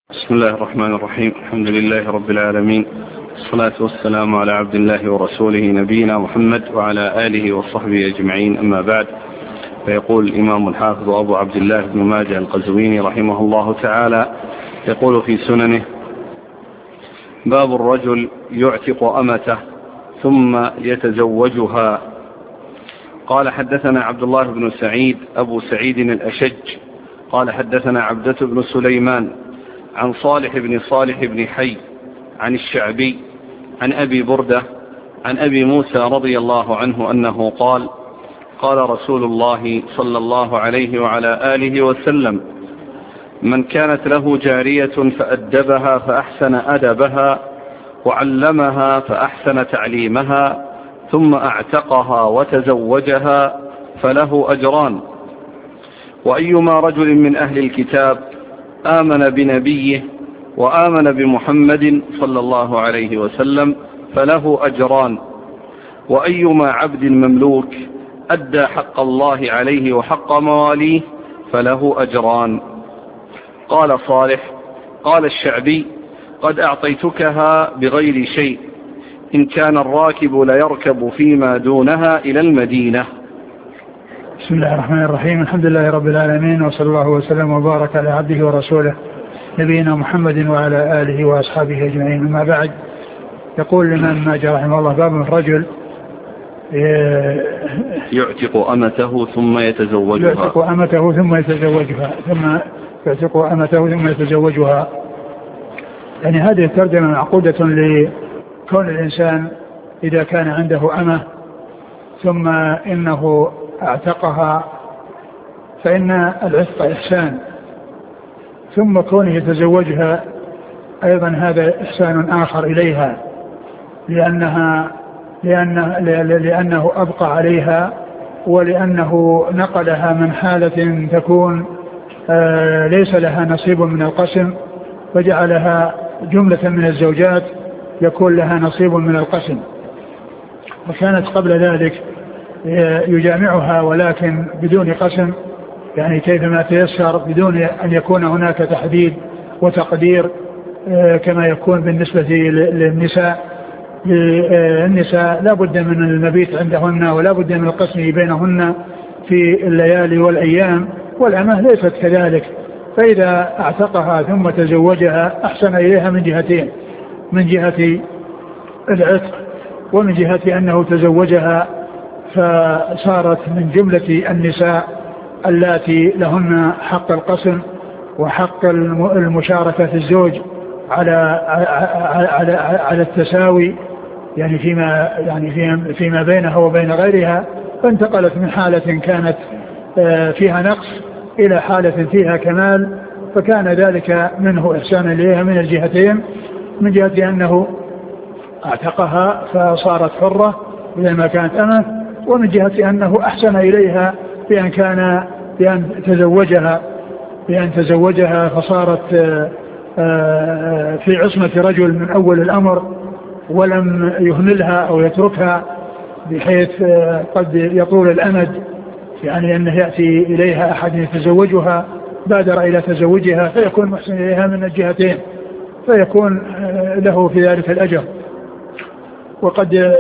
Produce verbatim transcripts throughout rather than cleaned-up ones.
بسم الله الرحمن الرحيم. الحمد لله رب العالمين، الصلاة والسلام على عبد الله ورسوله نبينا محمد وعلى آله وصحبه أجمعين، أما بعد. فيقول الإمام الحافظ أبو عبد الله بن ماجه القزويني رحمه الله تعالى يقول في سننه: باب الرجل يعتق أمته ثم يتزوجها. قال: حدثنا عبد الله بن سعيد أبو سعيد الأشج قال: حدثنا عبدة بن سليمان عن صالح بن صالح بن حي عن الشعبي عن أبي بردة عن أبي موسى رضي الله عنه أنه قال: قال رسول الله صلى الله عليه وعلى آله وسلم: من كانت له جارية فأدبها فأحسن أدبها وعلمها فأحسن تعليمها ثم أعتقها وتزوجها فله أجران، وأيما رجل من أهل الكتاب آمن بنبيه وآمن بمحمد صلى الله عليه وسلم فله أجران، وأيما عبد مملوك أدى حق الله عليه وحق مواليه فله أجران. قال صالح: قال الشعبي: قد أعطيتكها بغير شيء، إن كان الراكب ليركب فيما دونها إلى المدينة. بسم الله الرحمن الرحيم. الحمد لله رب العالمين، وصلى الله وسلم وبارك على عبده ورسوله نبينا محمد وعلى آله وأصحابه أجمعين، أما بعد. يقول الإمام ماجه رحمه الله: باب الرجل يعتق أمته ثم يتزوجها يعتق أمته ثم يتزوجها ثم يعتق أمته ثم يتزوجها يعني هذه الترجمة معقودة لكون الإنسان إذا كان عنده أمة ثم إنه اعتقها فإن العتق إحسان، ثم كونه يتزوجها أيضا هذا إحسان آخر إليها، لأنها لأنه, لأنه أبقى عليها، ولأنه نقلها من حالة تكون آه ليس لها نصيب من القسم فجعلها جملة من الزوجات يكون لها نصيب من القسم، وكانت قبل ذلك يجامعها ولكن بدون قسم، يعني كيفما تيسر بدون أن يكون هناك تحديد وتقدير كما يكون بالنسبة للنساء. النساء لا بد من المبيت عندهن ولا بد من القسم بينهن في الليالي والأيام، والأمة ليست كذلك، فإذا اعتقها ثم تزوجها أحسن إليها من جهتين: من جهة العتق ومن جهة أنه تزوجها فصارت من جملة النساء اللاتي لهن حق القسم وحق المشاركة في الزوج على على على التساوي، يعني فيما يعني فيما بينها وبين غيرها، فانتقلت من حالة كانت فيها نقص إلى حالة فيها كمال، فكان ذلك منه إحسان إليها من الجهتين: من جهة أنه اعتقها فصارت حرة بدل ما كانت أمه، ومن جهة أنه أحسن إليها بأن كان بأن تزوجها بأن تزوجها فصارت في عصمة رجل من أول الأمر ولم يهملها أو يتركها بحيث قد يطول الأمد، يعني أنه يأتي إليها أحد يتزوجها بادر إلى تزوجها فيكون محسن إليها من الجهتين، فيكون له في ذلك الأجر. وقد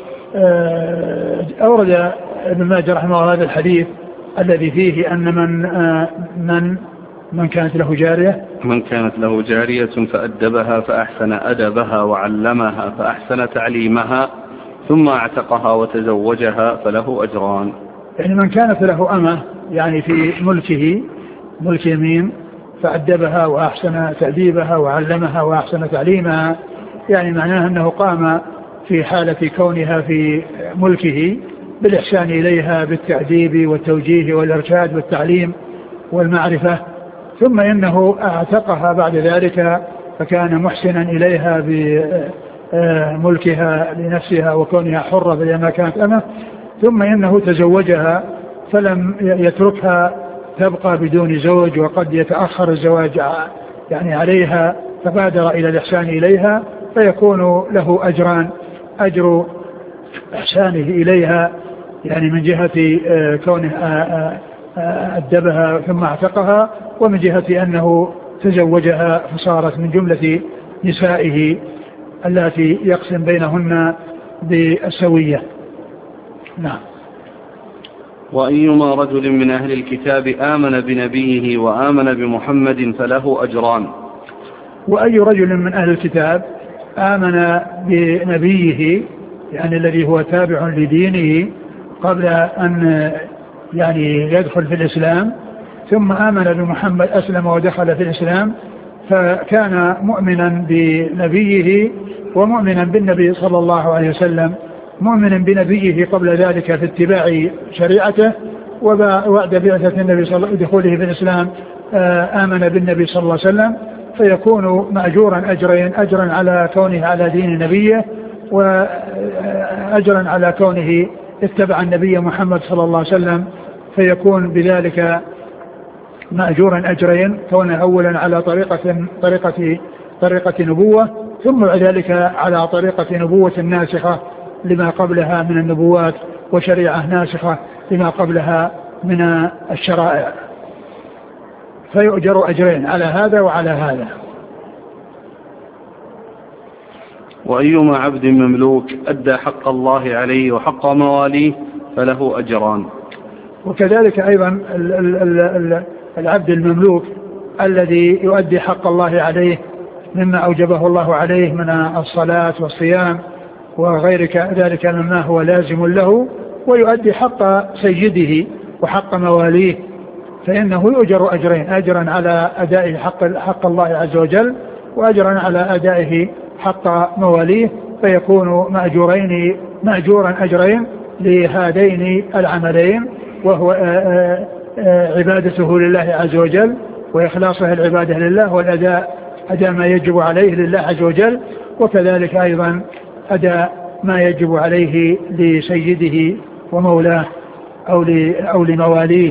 أورد ابن ماجه رحمه الله هذا الحديث الذي فيه أن من من من كانت له جارية من كانت له جارية فأدبها فأحسن أدبها وعلمها فأحسن تعليمها ثم اعتقها وتزوجها فله أجران. يعني من كانت له أمة يعني في ملكه ملك يمين فأدبها وأحسن تأديبها وعلمها وأحسن تعليمها، يعني معناه أنه قام في حالة كونها في ملكه بالإحسان إليها بالتأديب والتوجيه والإرشاد والتعليم والمعرفة، ثم إنه اعتقها بعد ذلك فكان محسنا إليها بملكها لنفسها وكونها حرة بما كانت أمه، ثم إنه تزوجها فلم يتركها تبقى بدون زوج وقد يتأخر الزواج يعني عليها، فبادر إلى الإحسان إليها فيكون له أجران: أجر إحسانه إليها يعني من جهة كونه أدبها ثم اعتقها، ومن جهة أنه تزوجها فصارت من جملة نسائه التي يقسم بينهن بالسوية. نعم. وأيما رجل من أهل الكتاب آمن بنبيه وآمن بمحمد فله أجران. وأي رجل من أهل الكتاب آمن بنبيه يعني الذي هو تابع لدينه قبل أن يعني يدخل في الإسلام ثم آمن بمحمد أسلم ودخل في الإسلام فكان مؤمنا بنبيه ومؤمنا بالنبي صلى الله عليه وسلم مؤمنا بنبيه قبل ذلك في اتباع شريعته وبعد بعثة النبي صلى الله عليه وسلم دخوله في الإسلام آمن بالنبي صلى الله عليه وسلم فيكون مأجورا أجرين أجرا على كونه على دين نبيه وأجرا على كونه اتبع النبي محمد صلى الله عليه وسلم فيكون بذلك مأجورا أجرين كونه أولا على طريقة طريقة طريقة نبوة ثم بعد ذلك على طريقة نبوة ناسخة لما قبلها من النبوات وشريعة ناسخة لما قبلها من الشرائع فيؤجر أجرين على هذا وعلى هذا. وأيما عبد مملوك أدى حق الله عليه وحق مواليه فله أجران. وكذلك أيضا ال ال ال ال العبد المملوك الذي يؤدي حق الله عليه مما أوجبه الله عليه من الصلاة والصيام وغير ذلك مما هو لازم له ويؤدي حق سيده وحق مواليه فإنه يؤجر أجرين أجرا على أداء حق, حق الله عز وجل وأجرا على أدائه حق مواليه فيكون مأجورين مأجورا أجرين لهذين العملين وهو عبادته لله عز وجل وإخلاصه العبادة لله والأداء أداء ما يجب عليه لله عز وجل وكذلك أيضا أداء ما يجب عليه لسيده ومولاه أو أو لمواليه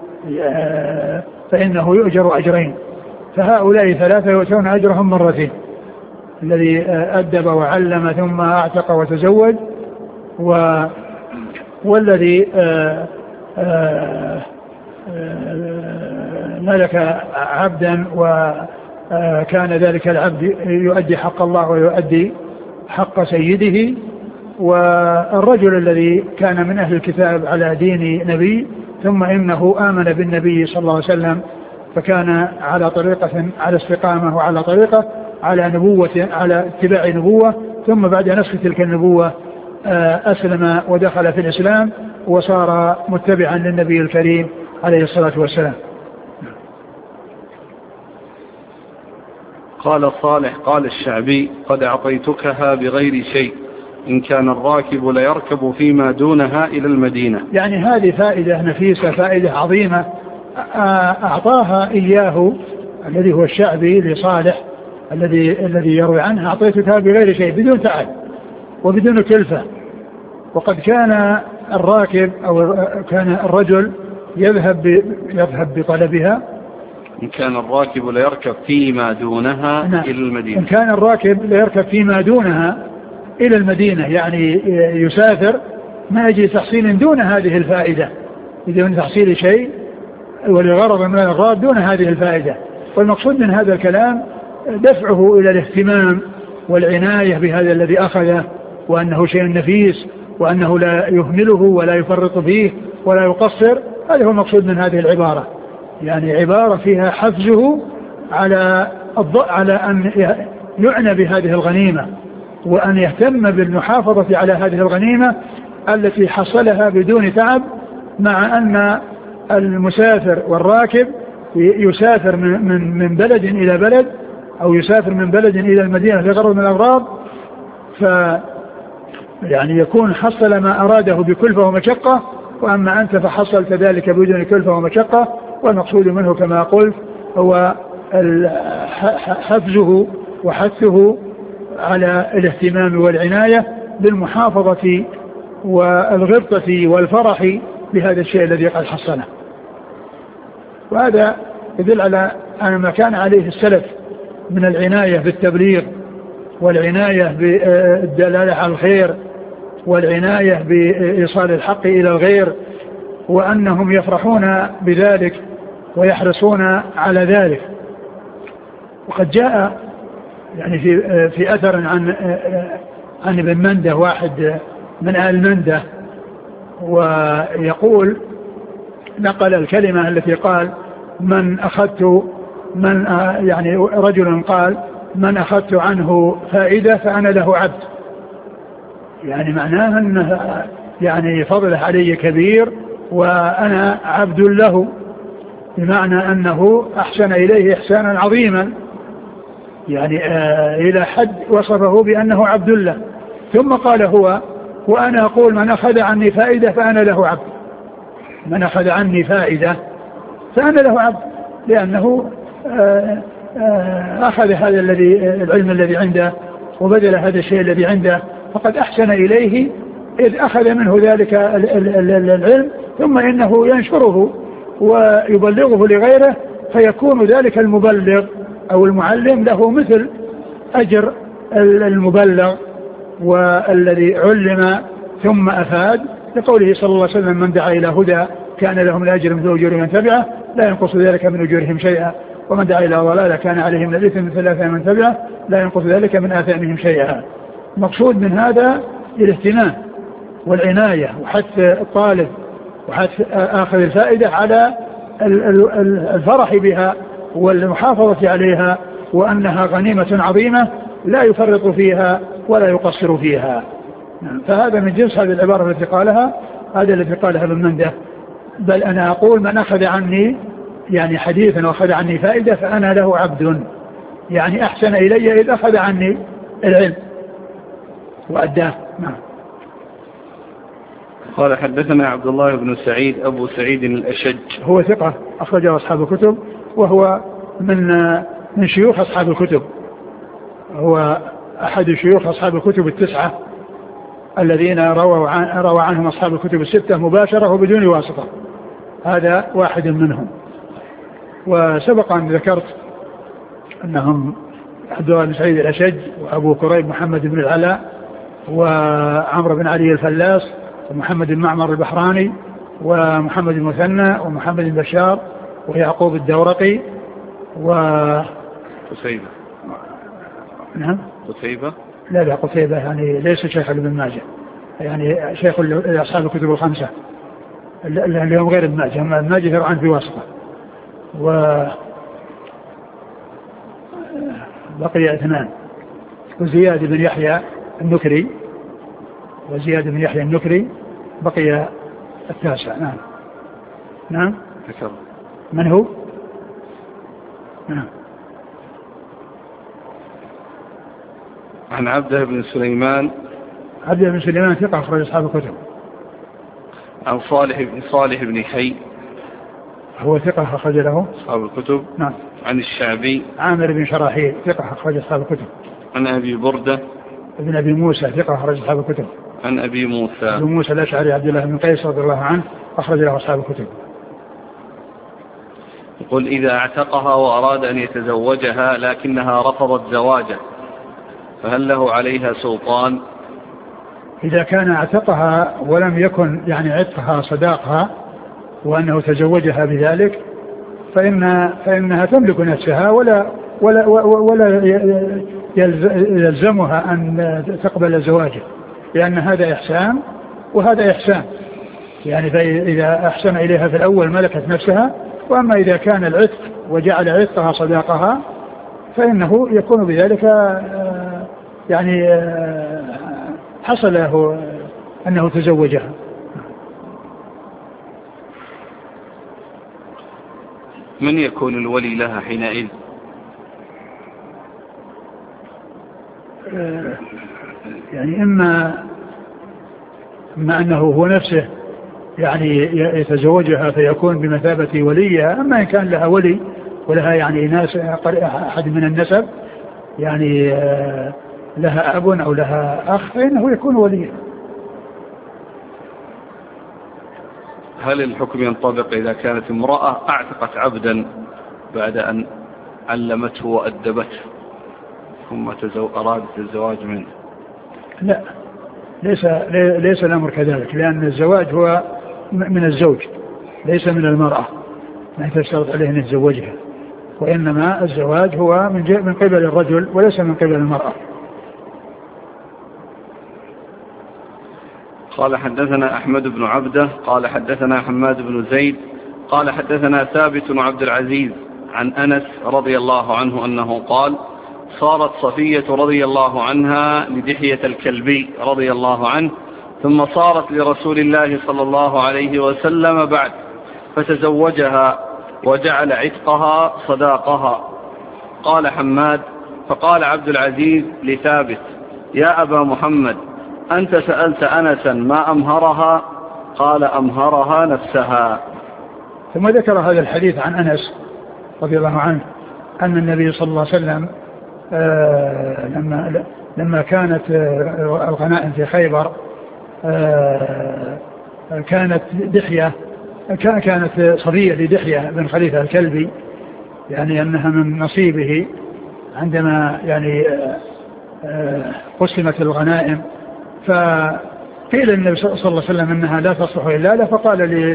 فإنه يؤجر أجرين فهؤلاء ثلاثة يؤتون أجرهم مرتين الذي أدب وعلم ثم أعتق وتزوج و والذي ملك عبدا وكان ذلك العبد يؤدي حق الله ويؤدي حق سيده والرجل الذي كان من أهل الكتاب على دين نبي ثم إنه آمن بالنبي صلى الله عليه وسلم فكان على طريقة على استقامة وعلى طريقة على نبوة على اتباع نبوة ثم بعد نسخ تلك النبوة أسلم ودخل في الإسلام وصار متبعا للنبي الكريم عليه الصلاة والسلام. قال صالح قال الشعبي قد أعطيتكها بغير شيء إن كان الراكب ليركب فيما دونها إلى المدينة. يعني هذه فائدة نفيسة فائدة عظيمة أعطاها إياه الذي هو الشعبي لصالح الذي الذي يروي عنه أعطيتكها بغير شيء بدون تعب وبدون كلفة وقد كان الراكب أو كان الرجل يذهب يذهب بطلبها إن كان الراكب ليركب فيما دونها نعم. إلى المدينة. إن كان الراكب ليركب فيما دونها إلى المدينة يعني يسافر ما يجي تحصيل دون هذه الفائدة بدون تحصيل شيء ولغرض من الأغراض دون هذه الفائدة والمقصود من هذا الكلام دفعه إلى الاهتمام والعناية بهذا الذي أخذه وأنه شيء نفيس وأنه لا يهمله ولا يفرط فيه ولا يقصر. هذا هو المقصود من هذه العبارة يعني عبارة فيها حفزه على الضوء على أن يعنى بهذه الغنيمة وأن يهتم بالمحافظة على هذه الغنيمة التي حصلها بدون تعب مع أن المسافر والراكب يسافر من من بلد إلى بلد أو يسافر من بلد إلى المدينة لغرض من الأغراض ف يعني يكون حصل ما أراده بكلفة ومشقة وأما أنت فحصلت ذلك بدون كلفة ومشقة والمقصود منه كما قلت هو حفزه وحثه على الاهتمام والعناية بالمحافظة والغبطة والفرح بهذا الشيء الذي قد حصله. وهذا يدل على أن ما كان عليه السلف من العناية بالتبليغ والعناية بالدلالة على الخير والعناية بإيصال الحق إلى الغير وأنهم يفرحون بذلك ويحرصون على ذلك وقد جاء يعني في في أثر عن عن ابن منده واحد من أهل منده، ويقول نقل الكلمة التي قال من أخذت من يعني رجل قال من أخذت عنه فائدة فأنا له عبد، يعني معناه أنه يعني فضله علي كبير وأنا عبد له، بمعنى أنه أحسن إليه إحسانا عظيما، يعني آه إلى حد وصفه بأنه عبد له. ثم قال هو وأنا أقول من أخذ عني فائدة فأنا له عبد، من أخذ عني فائدة فأنا له عبد، لأنه آه آه أخذ هذا الذي العلم الذي عنده وبذل هذا الشيء الذي عنده، فقد أحسن إليه إذ أخذ منه ذلك العلم، ثم إنه ينشره ويبلغه لغيره، فيكون ذلك المبلغ أو المعلم له مثل أجر المبلغ والذي علم ثم أفاد، لقوله صلى الله عليه وسلم من دعا إلى هدى كان لهم الأجر مثل أجور من تبعه لا ينقص ذلك من أجورهم شيئا، ومن دعا إلى ضلالة كان عليهم الإثم مثل آثام من تبعه لا ينقص ذلك من آثامهم شيئا. المقصود من هذا الاهتمام والعناية وحث الطالب وحث آخذ الفائدة على الفرح بها والمحافظة عليها، وأنها غنيمة عظيمة لا يفرط فيها ولا يقصر فيها. فهذا من جنس هذه العبارة التي قالها هذا الذي قالها ابن منده، بل أنا أقول من أخذ عني يعني حديثا وأخذ عني فائدة فأنا له عبد، يعني أحسن إلي إذ أخذ عني العلم وأداه. نعم. قال حدثنا عبد الله بن سعيد أبو سعيد الأشج، هو ثقة أخرجه أصحاب الكتب، وهو من من شيوخ أصحاب الكتب، هو أحد شيوخ أصحاب الكتب التسعة الذين رووا عن روى عنهم أصحاب الكتب الستة مباشرة وبدون واسطة، هذا واحد منهم. وسبق أن ذكرت أنهم عبد الله بن سعيد الأشج وأبو كريب محمد بن العلاء وعمرو بن علي الفلاس ومحمد بن معمر البحراني ومحمد المثنى ومحمد بن بشار ويعقوب الدورقي و قتيبة. نعم قتيبة لا لا قتيبة يعني ليس شيخ ابن ماجه، يعني شيخ أصحاب الكتب الخمسة اليوم غير ابن ماجه، ابن ماجه يروى عنه بواسطة. وبقي اثنان، وزياد بن يحيى النكري وزياد بن يحيى النكري بقي التاسع. نعم نعم ذكر من هو؟ نعم. عن عبده بن سليمان عبده بن سليمان ثقة أخرج أصحاب الكتب. عن صالح بن صالح بن حي هو ثقة أخرج له أصحاب الكتب. نعم. عن الشعبي عامر بن شراحيل ثقة أخرج أصحاب الكتب. عن أبي بردة ابن أبي موسى ثقة أخرج أصحاب الكتب. عن أبي موسى أبي موسى الأشعري عبد الله بن قيس رضي الله عنه أخرج له أصحاب الكتب. يقول إذا اعتقها وأراد أن يتزوجها لكنها رفضت زواجه فهل له عليها سلطان؟ إذا كان اعتقها ولم يكن يعني عتقها صداقها وأنه تزوجها بذلك فإن فإنها تملك نفسها ولا ولا ولا يلزمها أن تقبل زواجه، لأن هذا إحسان وهذا إحسان، يعني فإذا أحسن إليها في الأول ملكت نفسها، وأما إذا كان العتق وجعل عتقها صداقها فإنه يكون بذلك يعني حصل له أنه تزوجها. من يكون الولي لها حينئذ؟ يعني إما إما أنه هو نفسه يعني يتزوجها فيكون بمثابة وليها، أما إن كان لها ولي ولها يعني ناس أحد من النسب يعني لها أب أو لها أخ فإنه يكون وليها. هل الحكم ينطبق إذا كانت امرأة اعتقت عبدا بعد أن علمته وأدبته ثم تزو... أرادت الزواج منه؟ لا، ليس ليس الأمر كذلك، لأن الزواج هو من الزوج ليس من المرأة، ما تشترط عليه أن يتزوجها، وإنما الزواج هو من من قبل الرجل وليس من قبل المرأة. قال حدثنا أحمد بن عبده قال حدثنا حماد بن زيد قال حدثنا ثابت بن عبد العزيز عن أنس رضي الله عنه أنه قال صارت صفية رضي الله عنها لدحية الكلبي رضي الله عنه ثم صارت لرسول الله صلى الله عليه وسلم بعد فتزوجها وجعل عتقها صداقها. قال حماد فقال عبد العزيز لثابت يا أبا محمد أنت سألت أنسا ما أمهرها؟ قال أمهرها نفسها. ثم ذكر هذا الحديث عن أنس رضي الله عنه أن النبي صلى الله عليه وسلم آه لما, لما كانت آه الغنائم في خيبر آه كانت دحية كانت صفية لدحية بن خليفة الكلبي يعني أنها من نصيبه عندما يعني آه قسمت الغنائم، فقيل النبي صلى الله عليه وسلم أنها لا تصلح إلا له، فقال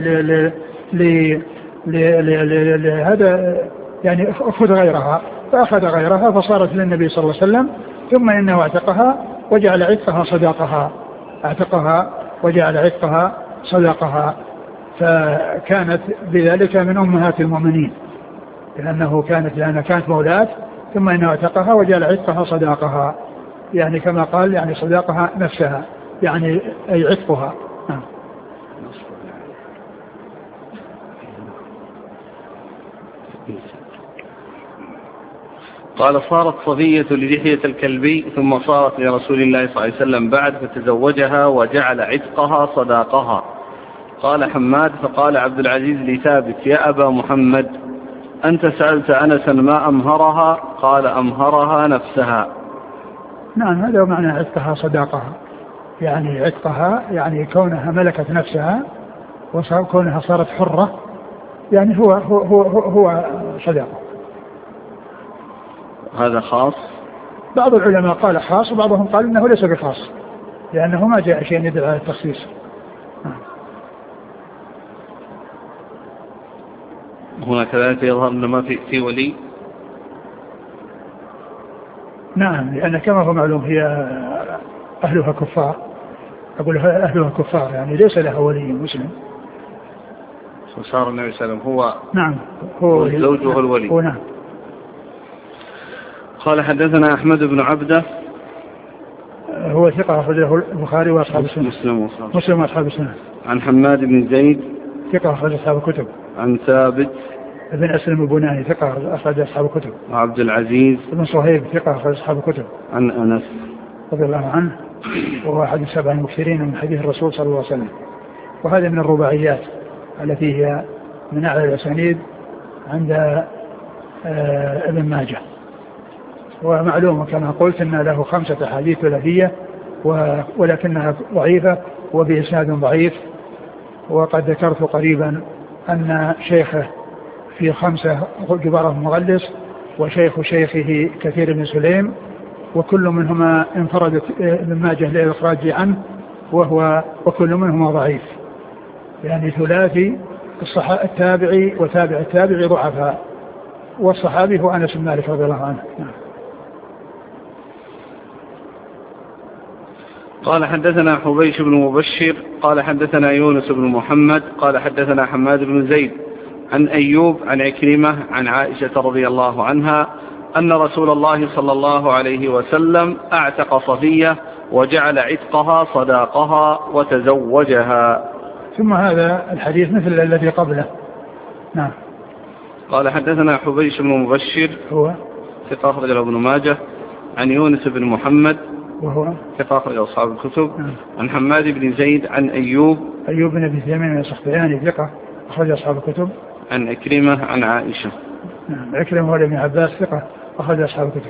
لهذا يعني أخذ غيرها، فأخذ غيرها فصارت للنبي صلى الله عليه وسلم، ثم إنه اعتقها وجعل عتقها صداقها، اعتقها وجعل عتقها صداقها، فكانت بذلك من أمهات المؤمنين لأنه كانت لأنها كانت مولاة، ثم إنه اعتقها وجعل عتقها صداقها، يعني كما قال يعني صداقها نفسها يعني أي عتقها. قال صارت صفية لدحية الكلبي ثم صارت لرسول الله صلى الله عليه وسلم بعد فتزوجها وجعل عتقها صداقها. قال حماد فقال عبد العزيز لثابت يا أبا محمد أنت سألت أنسا ما أمهرها؟ قال أمهرها نفسها. نعم هذا معنى عتقها صداقها، يعني عتقها يعني كونها ملكت نفسها وكونها صارت حرة، يعني هو هو هو, هو صداقة. هذا خاص؟ بعض العلماء قال خاص وبعضهم قال إنه ليس بخاص لأنه ما جاء شيء يدل على التخصيص. هنا كذلك يظهر أن ما في, في ولي. نعم لأن كما هو معلوم هي أهلها كفار، أقول أهلها كفار يعني ليس لها ولي مسلم. وصار النبي صلى الله عليه وسلم هو نعم هو الزوج وهو الولي. هو نعم. قال حدثنا أحمد بن عبده هو ثقة أخرجه البخاري وأصحاب السنة. مسلم مسلم وأصحاب السنة. عن حماد بن زيد ثقة أخرج أصحاب الكتب. عن ثابت ابن أسلم البناني ثقة أخرج أصحاب الكتب. عبد العزيز ابن صهيب ثقة أخرج أصحاب الكتب. عن أنس رضي الله عنه وهو أحد السبع المكثرين من حديث الرسول صلى الله عليه وسلم، وهذا من الرباعيات التي هي من أعلى الأسانيد عند آه ابن ماجه. ومعلوم كما قلت أن له خمسة أحاديث ثلاثية ولكنها ضعيفة وبإسناد ضعيف، وقد ذكرت قريبا أن شيخه في خمسة جبارة مغلس وشيخ شيخه كثير بن سليم، وكل منهما انفردت ابن ماجه للإخراج عنه وهو وكل منهما ضعيف، يعني ثلاثي التابعي وتابع التابعي ضعفاء، والصحابي هو أنس بن مالك رضي الله عنه. قال حدثنا حبيش بن مبشر قال حدثنا يونس بن محمد قال حدثنا حماد بن زيد عن أيوب عن عكرمة عن عائشة رضي الله عنها أن رسول الله صلى الله عليه وسلم أعتق صفية وجعل عتقها صداقها وتزوجها. ثم هذا الحديث مثل الذي قبله. نعم. قال حدثنا حبيش بن مبشر هو ثقة أخرج له ابن ماجه عن يونس بن محمد وهو ثقة أخرج أصحاب الكتب. نعم. عن حماد بن زيد عن أيوب أيوب بن أبي ثمين السختياني ثقة أخرج أصحاب الكتب. عن عكرمة عن عائشة. نعم. عكرمة هو ابن عباس ثقة أخرج أصحاب الكتب.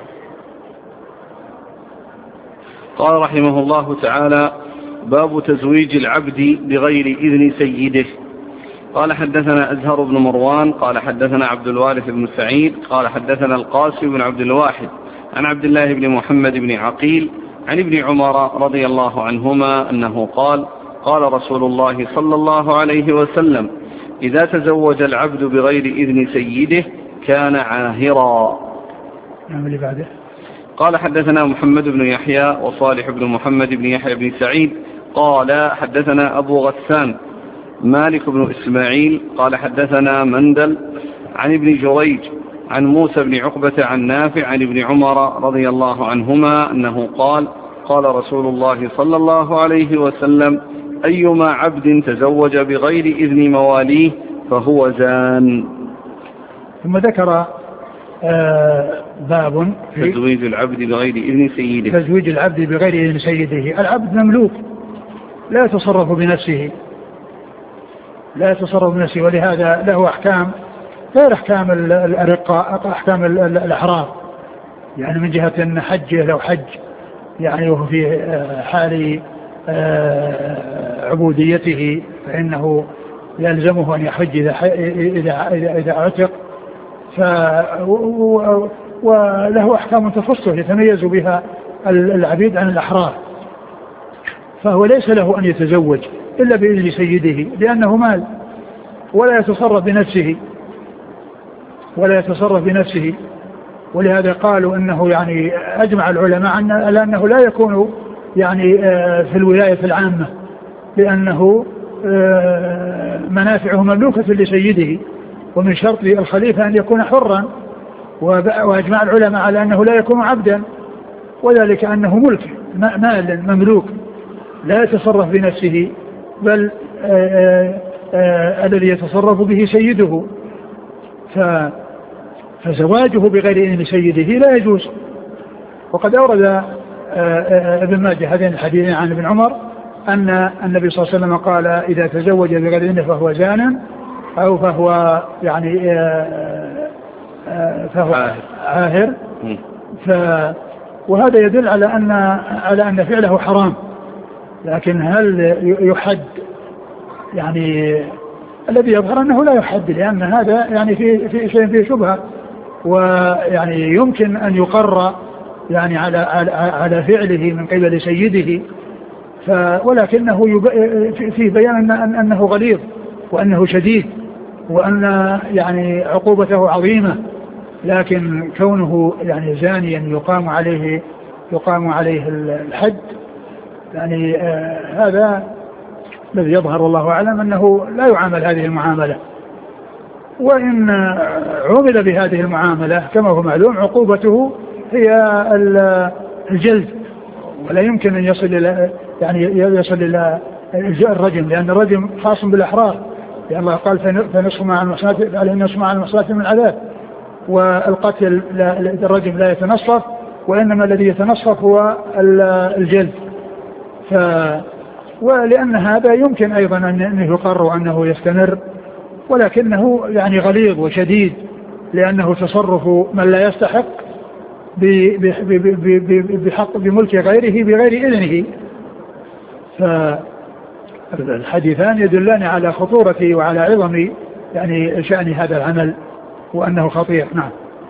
قال رحمه الله تعالى باب تزويج العبد بغير إذن سيده. قال حدثنا أزهر بن مروان قال حدثنا عبد الوارث بن سعيد قال حدثنا القاسم بن عبد الواحد عن عبد الله بن محمد بن عقيل عن ابن عمر رضي الله عنهما أنه قال قال رسول الله صلى الله عليه وسلم إذا تزوج العبد بغير إذن سيده كان عاهرا. نعم اللي بعده. قال حدثنا محمد بن يحيى وصالح بن محمد بن يحيى بن سعيد قال حدثنا أبو غسان مالك بن إسماعيل قال حدثنا مندل عن ابن جريج عن موسى بن عقبة عن نافع عن ابن عمر رضي الله عنهما أنه قال قال رسول الله صلى الله عليه وسلم أيما عبد تزوج بغير إذن مواليه فهو زان. ثم ذكر آه باب في تزويج العبد بغير إذن سيده. تزويج العبد بغير إذن سيده. العبد مملوك لا يتصرف بنفسه لا يتصرف بنفسه ولهذا له أحكام غير أحكام الرقاء أحكام الأحرار، يعني من جهة أن حجه لو حج يعني وهو في حال عبوديته فإنه يلزمه أن يحج إذا إذا إذا, إذا أعتق، ف وله أحكام تخصه يتميز بها العبيد عن الأحرار، فهو ليس له أن يتزوج إلا بإذن سيده لأنه مال ولا يتصرف بنفسه ولا يتصرف بنفسه ولهذا قالوا أنه يعني أجمع العلماء على أنه لا يكون يعني في الولاية العامة لأنه منافعه مملوكة لسيده، ومن شرط الخليفة أن يكون حرا، وأجمع العلماء على أنه لا يكون عبدا وذلك أنه ملك مال مملوك لا يتصرف بنفسه بل الذي يتصرف به سيده، فزواجه بغير إذن سيده لا يجوز. وقد أورد ابن ماجه هذين الحديثين عن ابن عمر أن النبي صلى الله عليه وسلم قال إذا تزوج بغير إذنه فهو زان أو فهو يعني فهو عاهر. ف وهذا يدل على أن على أن فعله حرام، لكن هل يحد؟ يعني الذي يظهر أنه لا يحد لأن هذا يعني في في شيء فيه شبهة، ويعني يمكن أن يقر يعني على على فعله من قبل سيده، ف ولكنه في بيان أن أنه غليظ وأنه شديد وأن يعني عقوبته عظيمة، لكن كونه يعني زانيا يقام عليه يقام عليه الحد يعني آه هذا الذي يظهر والله أعلم أنه لا يعامل هذه المعاملة، وإن عمل بهذه المعاملة كما هو معلوم عقوبته هي الجلد، ولا يمكن أن يصل إلى يعني يصل إلى الرجم، لأن الرجم خاص بالأحرار، لأن الله قال فنصف مع المحصنات عليه نصف مع المحصنات من العذاب، والقتل الرجم لا يتنصف وإنما الذي يتنصف هو الجلد. ف ولأن هذا يمكن أيضا أن يقر أنه يستمر، ولكنه يعني غليظ وشديد لأنه تصرف من لا يستحق بحق بملك غيره بغير إذنه. فالحديثان يدلان على خطورة وعلى عظم يعني شأن هذا العمل وأنه خطير. نعم.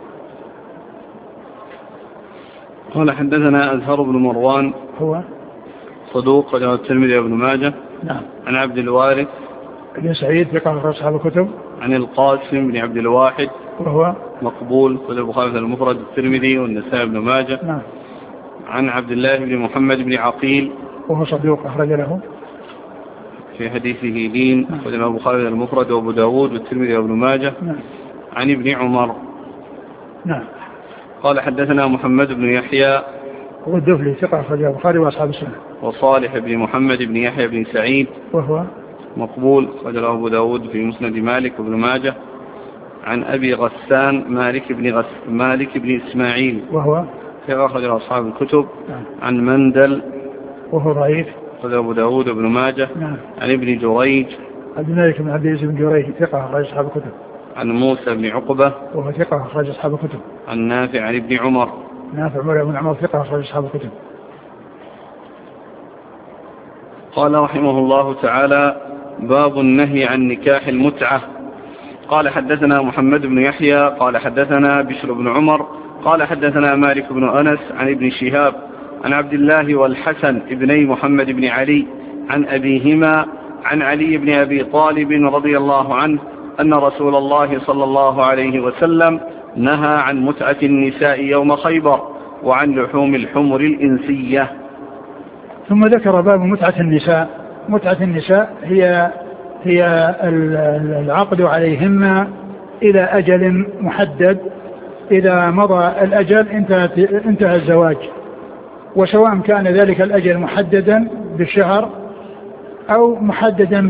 قال حدثنا أزهر بن مروان هو صدوق رجل الترمذي وابن ماجه. نعم. عن عبد الوارث بن سعيد ثقة أصحاب الكتب. عن القاسم بن عبد الواحد وهو مقبول في البخاري المفرد الترمذي والنسائي بن ماجه. نعم. عن عبد الله بن محمد بن عقيل وهو صدوق أخرج له في حديثه لين في البخاري المفرد وابو داود والترمذي وابن ماجه. نعم. عن ابن عمر. نعم. قال حدثنا محمد بن يحيى والدفلي ثقة أخرج له البخاري وأصحاب السنة. وصالح بن محمد بن يحيى بن سعيد وهو مقبول أخرج له أبو داود في مسند مالك وابن ماجه. عن أبي غسان مالك بن غس مالك بن إسماعيل وهو ثقة أخرج له أصحاب الكتب. نعم. عن مندل وهو ضعيف أخرج أبو داود وابن ماجه. نعم. عن ابن جريج عبد الملك بن عبد العزيز بن جريج ثقة أخرج أصحاب الكتب. عن موسى بن عقبة وهو ثقة أخرج أصحاب الكتب. عن نافع عن ابن عمر. نافع مولى بن عمر ثقة أخرج أصحاب الكتب. قال رحمه الله تعالى باب النهي عن نكاح المتعة. قال حدثنا محمد بن يحيى قال حدثنا بشر بن عمر قال حدثنا مالك بن أنس عن ابن شهاب عن عبد الله والحسن ابني محمد بن علي عن أبيهما عن علي بن أبي طالب رضي الله عنه أن رسول الله صلى الله عليه وسلم نهى عن متعة النساء يوم خيبر وعن لحوم الحمر الإنسية. ثم ذكر باب متعة النساء. متعة النساء هي هي العقد عليهن إلى أجل محدد، إذا مضى الأجل انتهى الزواج، وسواء كان ذلك الأجل محددا بالشهر أو محددا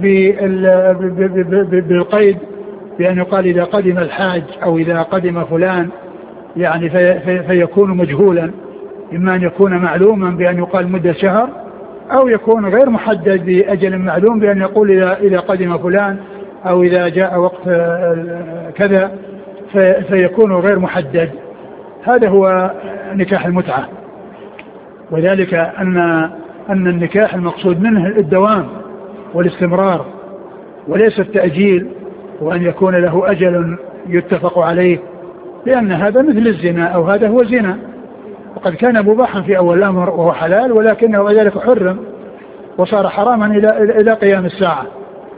بالقيد، بأن يقال إذا قدم الحاج أو إذا قدم فلان، يعني في فيكون مجهولا، إما أن يكون معلوما بأن يقال مدة شهر، أو يكون غير محدد بأجل معلوم بأن يقول إذا, إذا قدم فلان أو إذا جاء وقت كذا، فيكون غير محدد. هذا هو نكاح المتعة. وذلك أن أن النكاح المقصود منه الدوام والاستمرار وليس التأجيل، وأن يكون له أجل يتفق عليه، لأن هذا مثل الزنا أو هذا هو الزنا، وقد كان مباحا في أول الأمر وهو حلال، ولكنه بعد ذلك حرم وصار حراما إلى إلى قيام الساعة.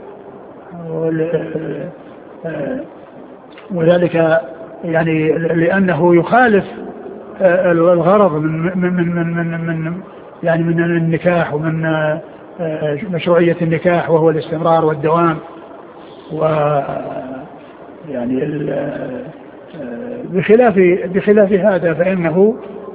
وذلك يعني لأنه يخالف الغرض من من من من, من يعني من النكاح ومن مشروعية النكاح، وهو الاستمرار والدوام. و يعني بخلاف بخلاف هذا فإنه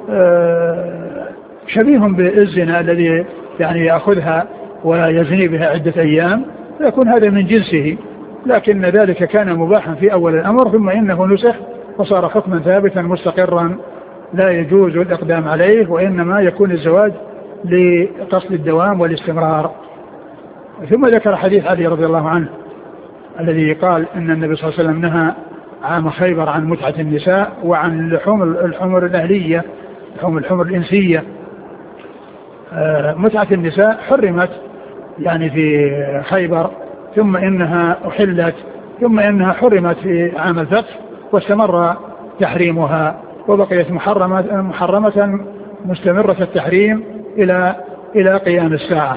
شبيه بالزنا الذي يعني يأخذها ويزني بها عدة أيام، يكون هذا من جنسه، لكن ذلك كان مباحا في أول الأمر، ثم إنه نسخ وصار حكما ثابتا مستقرا لا يجوز الإقدام عليه، وإنما يكون الزواج لقصد الدوام والاستمرار. ثم ذكر حديث علي رضي الله عنه الذي قال إن النبي صلى الله عليه وسلم نهى عام خيبر عن متعة النساء وعن لحوم الحمر الأهلية، لحوم الحمر الإنسية. متعة النساء حرمت يعني في خيبر، ثم إنها أحلت، ثم إنها حرمت في عام الفتح، واستمر تحريمها وبقيت محرمة, محرمة مستمرة التحريم إلى إلى قيام الساعة.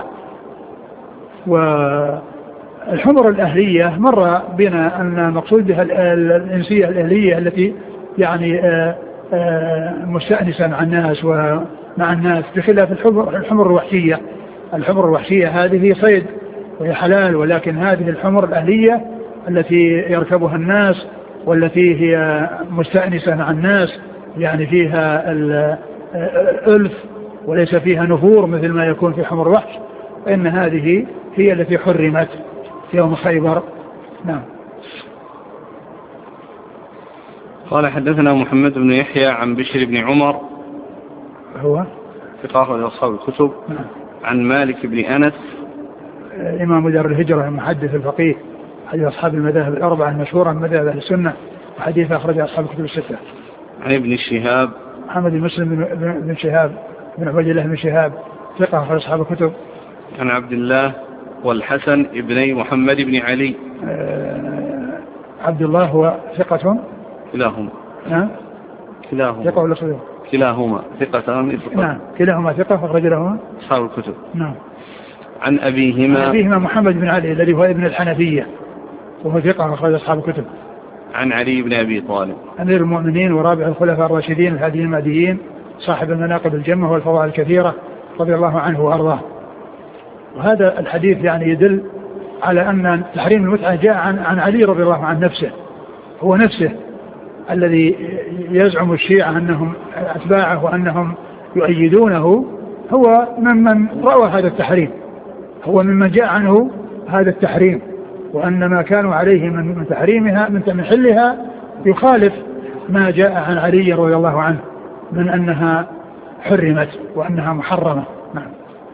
والحمر الأهلية مر بنا أن المقصود بها الإنسية الأهلية التي يعني مستأنسا مع الناس ومع الناس، بخلاف الحمر الوحشية. الحمر الوحشية هذه صيد وهي حلال، ولكن هذه الحمر الأهلية التي يركبها الناس والتي هي مستأنسة مع الناس، يعني فيها الألف وليس فيها نفور مثل ما يكون في حمر وحش، فإن هذه هي التي حرمت في يوم خيبر. نعم. قال حدثنا محمد بن يحيى عن بشر بن عمر هو ثقة أصحاب الكتب. نعم. عن مالك بن أنس إمام دار الهجرة المحدث الفقيه، حديث أصحاب المذاهب الأربعة المشهورة من مذاهب أهل السنة، وحديث أخرج أصحاب الكتب الستة. عن ابن شهاب محمد بن مسلم بن شهاب بن عبد الله بن شهاب ثقة أخرج أصحاب الكتب. عن عبد الله والحسن ابني محمد بن علي. آه عبد الله هو ثقة كلاهما. نعم. كلاهما ثقة ولا صديق؟ كلاهما ثقتان. نعم كلاهما ثقة أخرج لهما أصحاب الكتب. نعم. عن أبيهما عن أبيهما محمد بن علي الذي هو ابن الحنفية وهو ثقة أخرج أصحاب الكتب. عن علي بن أبي طالب أمير المؤمنين ورابع الخلفاء الراشدين الهاديين المهديين صاحب المناقب الجمة والفضائل الكثيرة رضي الله عنه وأرضاه. وهذا الحديث يعني يدل على أن تحريم المتعة جاء عن, عن علي رضي الله عن نفسه، هو نفسه الذي يزعم الشيعة أنهم أتباعه وأنهم يؤيدونه، هو ممن رأى هذا التحريم، هو ممن جاء عنه هذا التحريم، وأن ما كانوا عليه من تحريمها من تمحلها يخالف ما جاء عن علي رضي الله عنه من أنها حرمت وأنها محرمة. نعم.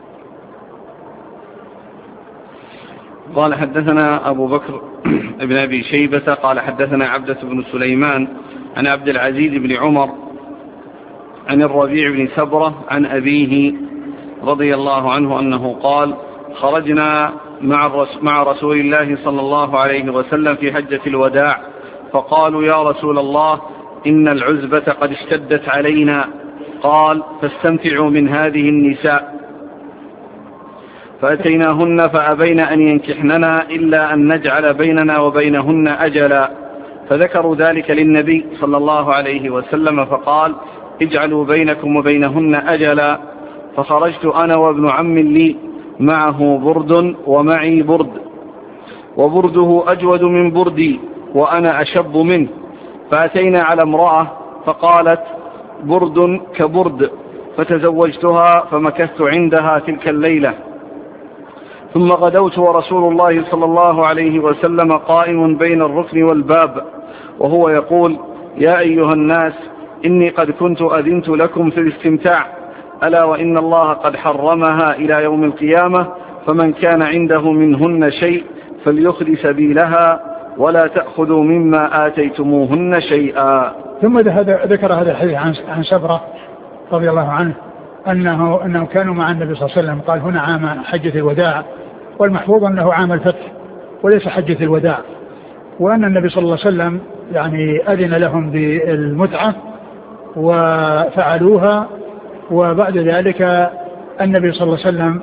قال حدثنا أبو بكر ابن أبي شيبة قال حدثنا عبدة بن سليمان عن عبد العزيز بن عمر عن الربيع بن سبرة عن أبيه رضي الله عنه أنه قال خرجنا مع رسول الله صلى الله عليه وسلم في حجة الوداع، فقالوا يا رسول الله إن العزبة قد اشتدت علينا، قال فاستمتعوا من هذه النساء. فأتيناهن فأبين أن ينكحننا إلا أن نجعل بيننا وبينهن أجلا، فذكروا ذلك للنبي صلى الله عليه وسلم فقال اجعلوا بينكم وبينهن أجلا. فخرجت أنا وابن عم لي معه برد ومعي برد، وبرده أجود من بردي وأنا أشب منه، فأتينا على امرأة فقالت برد كبرد، فتزوجتها فمكثت عندها تلك الليلة. ثم غدوت ورسول الله صلى الله عليه وسلم قائم بين الركن والباب وهو يقول يا أيها الناس إني قد كنت أذنت لكم في الاستمتاع، ألا وإن الله قد حرمها إلى يوم القيامة، فمن كان عنده منهن شيء فليخل سبيلها ولا تأخذوا مما آتيتموهن شيئا. ثم ذكر هذا الحديث عن سبرة رضي الله عنه أنه, أنه كانوا مع النبي صلى الله عليه وسلم، قال هنا عام حجة الوداع، والمحفوظ أنه عام الفتح وليس حجة الوداع، وأن النبي صلى الله عليه وسلم يعني أذن لهم بالمتعة وفعلوها، وبعد ذلك النبي صلى الله عليه وسلم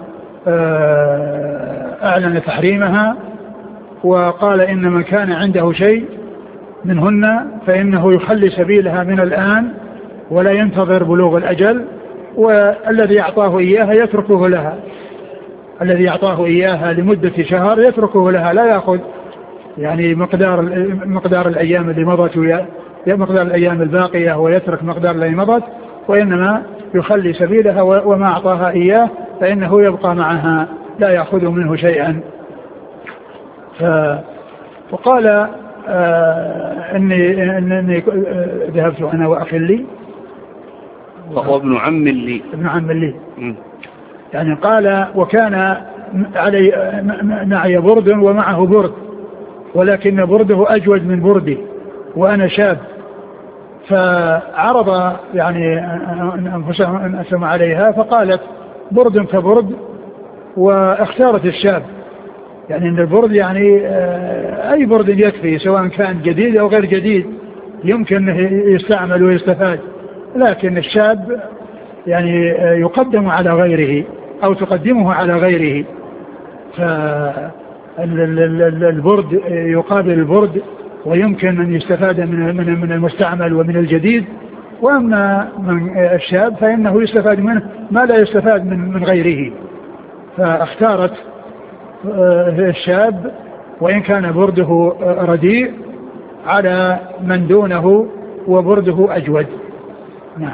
أعلن تحريمها وقال إن من كان عنده شيء منهن فإنه يخلي سبيلها من الآن ولا ينتظر بلوغ الأجل، والذي أعطاه إياها يتركه لها، الذي أعطاه إياها لمدة شهر يتركه لها، لا يأخذ يعني مقدار مقدار الأيام اللي مضت مقدار الأيام الباقية ويترك مقدار التي مضت، وإنما يخلي سبيلها وما أعطاها إياه فإنه يبقى معها لا يأخذ منه شيئا. وقال آه إني, إني ذهبت أنا وأخي لي وهو ابن عم لي ابن عم لي يعني قال وكان علي معي برد ومعه برد، ولكن برده أجود من بردي وأنا شاب، فعرض يعني أنفسهم أنفسهم عليها فقالت برد كبرد، واختارت الشاب، يعني أن البرد يعني أي برد يكفي سواء كان جديد أو غير جديد يمكن يستعمل ويستفاد، لكن الشاب يعني يقدم على غيره أو تقدمه على غيره، فالبرد يقابل البرد ويمكن أن يستفاد من من المستعمل ومن الجديد، وأما من الشاب فإنه يستفاد منه ما لا يستفاد من من غيره، فاختارت الشاب وإن كان برده رديء على من دونه وبرده أجود. نعم.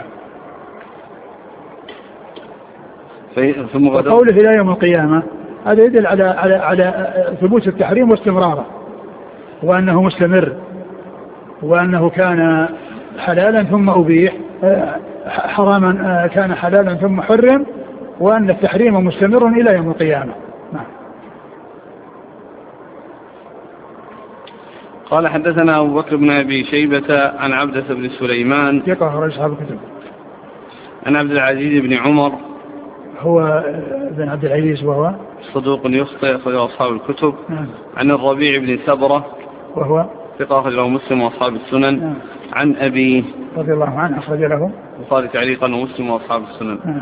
وقوله إلى يوم القيامة هذا يدل على على على ثبوت التحريم واستمراره، وأنه مستمر، وأنه كان حلالا ثم أبيح، حراما كان حلالا ثم حرم، وأن التحريم مستمر إلى يوم القيامة. نعم. قال حدثنا أبو بكر بن أبي شيبة عن عبدة بن سليمان يقرأ رئيس أصحاب الكتب عن عبد العزيز بن عمر هو بن عبد العزيز وهو صدوق يخطئ أخرجه أصحاب الكتب. نعم. عن الربيع بن سبرة وهو ثقة أخرجه مسلم وأصحاب السنن. نعم. عن أبي رضي الله عنه أخرج له البخاري تعليقا ومسلم وأصحاب السنن. نعم.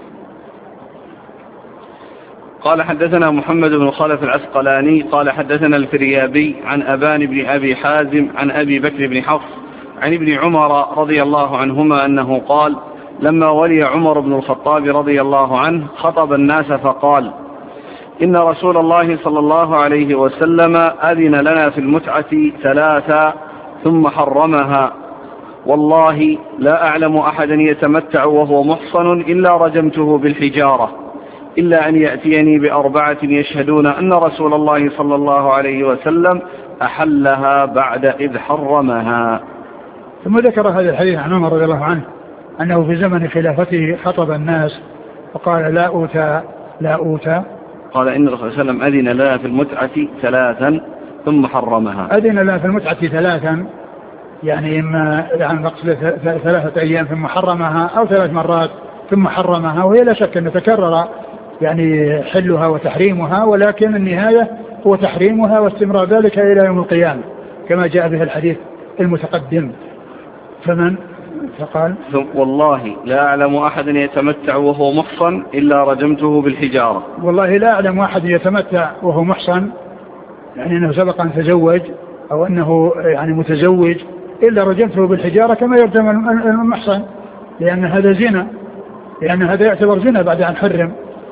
قال حدثنا محمد بن خلف العسقلاني قال حدثنا الفريابي عن أبان بن أبي حازم عن أبي بكر بن حفص عن ابن عمر رضي الله عنهما أنه قال لما ولي عمر بن الخطاب رضي الله عنه خطب الناس فقال إن رسول الله صلى الله عليه وسلم أذن لنا في المتعة ثلاثة ثم حرمها، والله لا أعلم أحدا يتمتع وهو محصن إلا رجمته بالحجارة، إلا أن يأتيني بأربعة يشهدون أن رسول الله صلى الله عليه وسلم أحلها بعد إذ حرمها. ثم ذكر هذا الحديث عن عمر رضي الله عنه أنه في زمن خلافته خطب الناس وقال لا أوتى لا أوتى قال إن الرسول صلى الله عليه وسلم أذن لنا في المتعة ثلاثا ثم حرمها. أذن لنا في المتعة ثلاثا يعني إما يعني ثلاثة أيام ثم حرمها أو ثلاث مرات ثم حرمها، وهي لا شك أن تكرر يعني حلها وتحريمها، ولكن النهاية هو تحريمها واستمرار ذلك إلى يوم القيامة كما جاء به الحديث المتقدم. فمن فقال والله لا أعلم أحدا يتمتع وهو محصن إلا رجمته بالحجارة. والله لا أعلم أحد يتمتع وهو محصن، يعني أنه سبق أن تزوج أو أنه يعني متزوج، إلا رجمته بالحجارة كما يرجم المحصن، لأن هذا زنا، لأن هذا يعتبر زنا بعد أن حرم،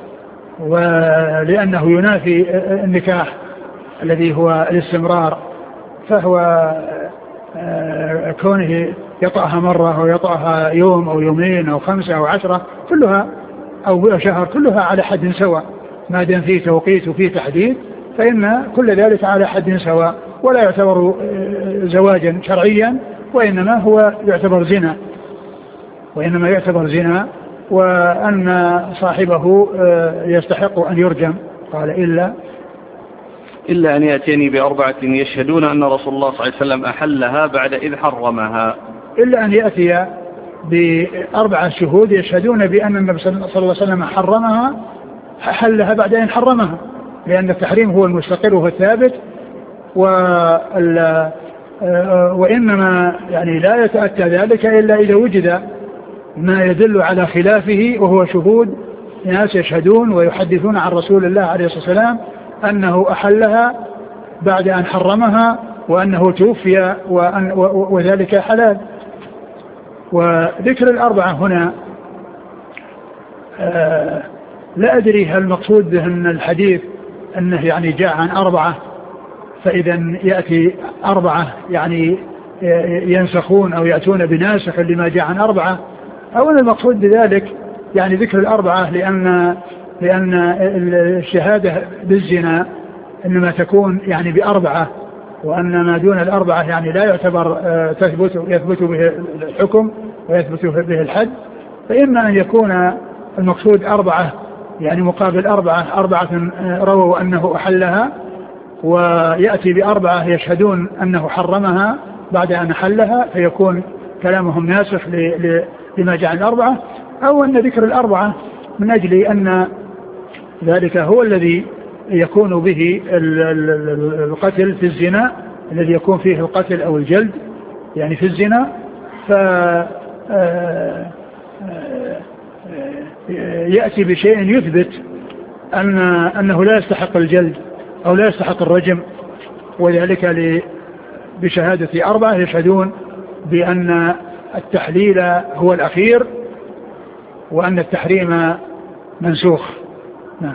ولأنه ينافي النكاح الذي هو الاستمرار، فهو كونه يطأها مرة أو يطأها يوم أو يومين أو خمسة أو عشرة كلها أو شهر كلها على حد سواء، ما دام فيه توقيت وفيه تحديد فإن كل ذلك على حد سواء، ولا يعتبر زواجا شرعيا، وإنما هو يعتبر زنا، وإنما يعتبر زنا، وأن صاحبه يستحق أن يرجم. قال إلا إلا أن يأتيني بأربعة يشهدون أن رسول الله صلى الله عليه وسلم أحلها بعد إذ حرمها. إلا أن يأتي بأربعة شهود يشهدون بأن النبي صلى الله عليه وسلم حرمها أحلها بعد إذ حرمها، لأن التحريم هو المستقر وهو الثابت، وإنما يعني لا يتأتى ذلك إلا إذا وجد ما يدل على خلافه، وهو شهود ناس يشهدون ويحدثون عن رسول الله عليه الصلاة والسلام أنه أحلها بعد أن حرمها، وأنه توفي وأن وذلك حلال. وذكر الأربعة هنا آه لا أدري هل المقصود به أن الحديث أنه يعني جاء عن أربعة، فإذا يأتي أربعة يعني ينسخون أو يأتون بناسخ لما جاء عن أربعة، أو أن المقصود بذلك يعني ذكر الأربعة لأن لأن الشهادة بالزنا إنما تكون يعني بأربعة، وأن ما دون الأربعة يعني لا يعتبر تثبت يثبت به الحكم ويثبت به الحد، فإما أن يكون المقصود أربعة يعني مقابل أربعة أربعة رووا أنه أحلها، ويأتي بأربعة يشهدون أنه حرمها بعد أن أحلها، فيكون كلامهم ناسخ لما جاء عن الأربعة، أو أن ذكر الأربعة من أجل أن ذلك هو الذي يكون به القتل في الزنا، الذي يكون فيه القتل أو الجلد يعني في الزنا، فيأتي بشيء يثبت أن أنه لا يستحق الجلد أو لا يستحق الرجم، وذلك بشهادة أربعة يشهدون بأن التحليل هو الأخير وأن التحريم منسوخ. نعم.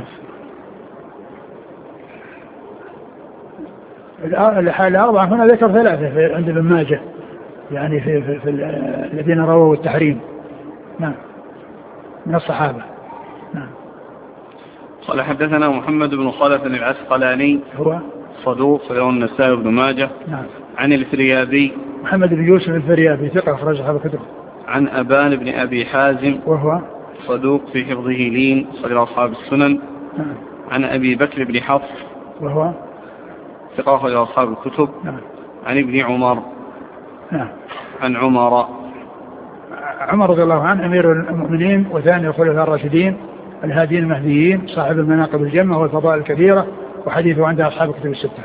الحالة الأربعة هنا ذكر ثلاثة عند ابن ماجه يعني في, في, في الذين رووا التحريم. نعم من الصحابة. نعم. قال حدثنا محمد بن خلف العسقلاني هو صدوق له النسائي بن ماجه. نعم. عن الفريابي محمد بن يوسف الفريابي ثقة أخرج أصحاب الكتب. عن أبان بن أبي حازم وهو صدوق في حفظه لين صغير أصحاب السنن. نعم. عن أبي بكر بن حفص وهو ثقة أخرج أصحاب الكتب. نعم. عن ابن عمر. نعم. عن عمر عمر رضي الله عنه أمير المؤمنين وثاني الخلفاء الراشدين الهادين المهديين صاحب المناقب الجمة والفضائل الكبيرة، وحديثه عند أصحاب الكتب الستة.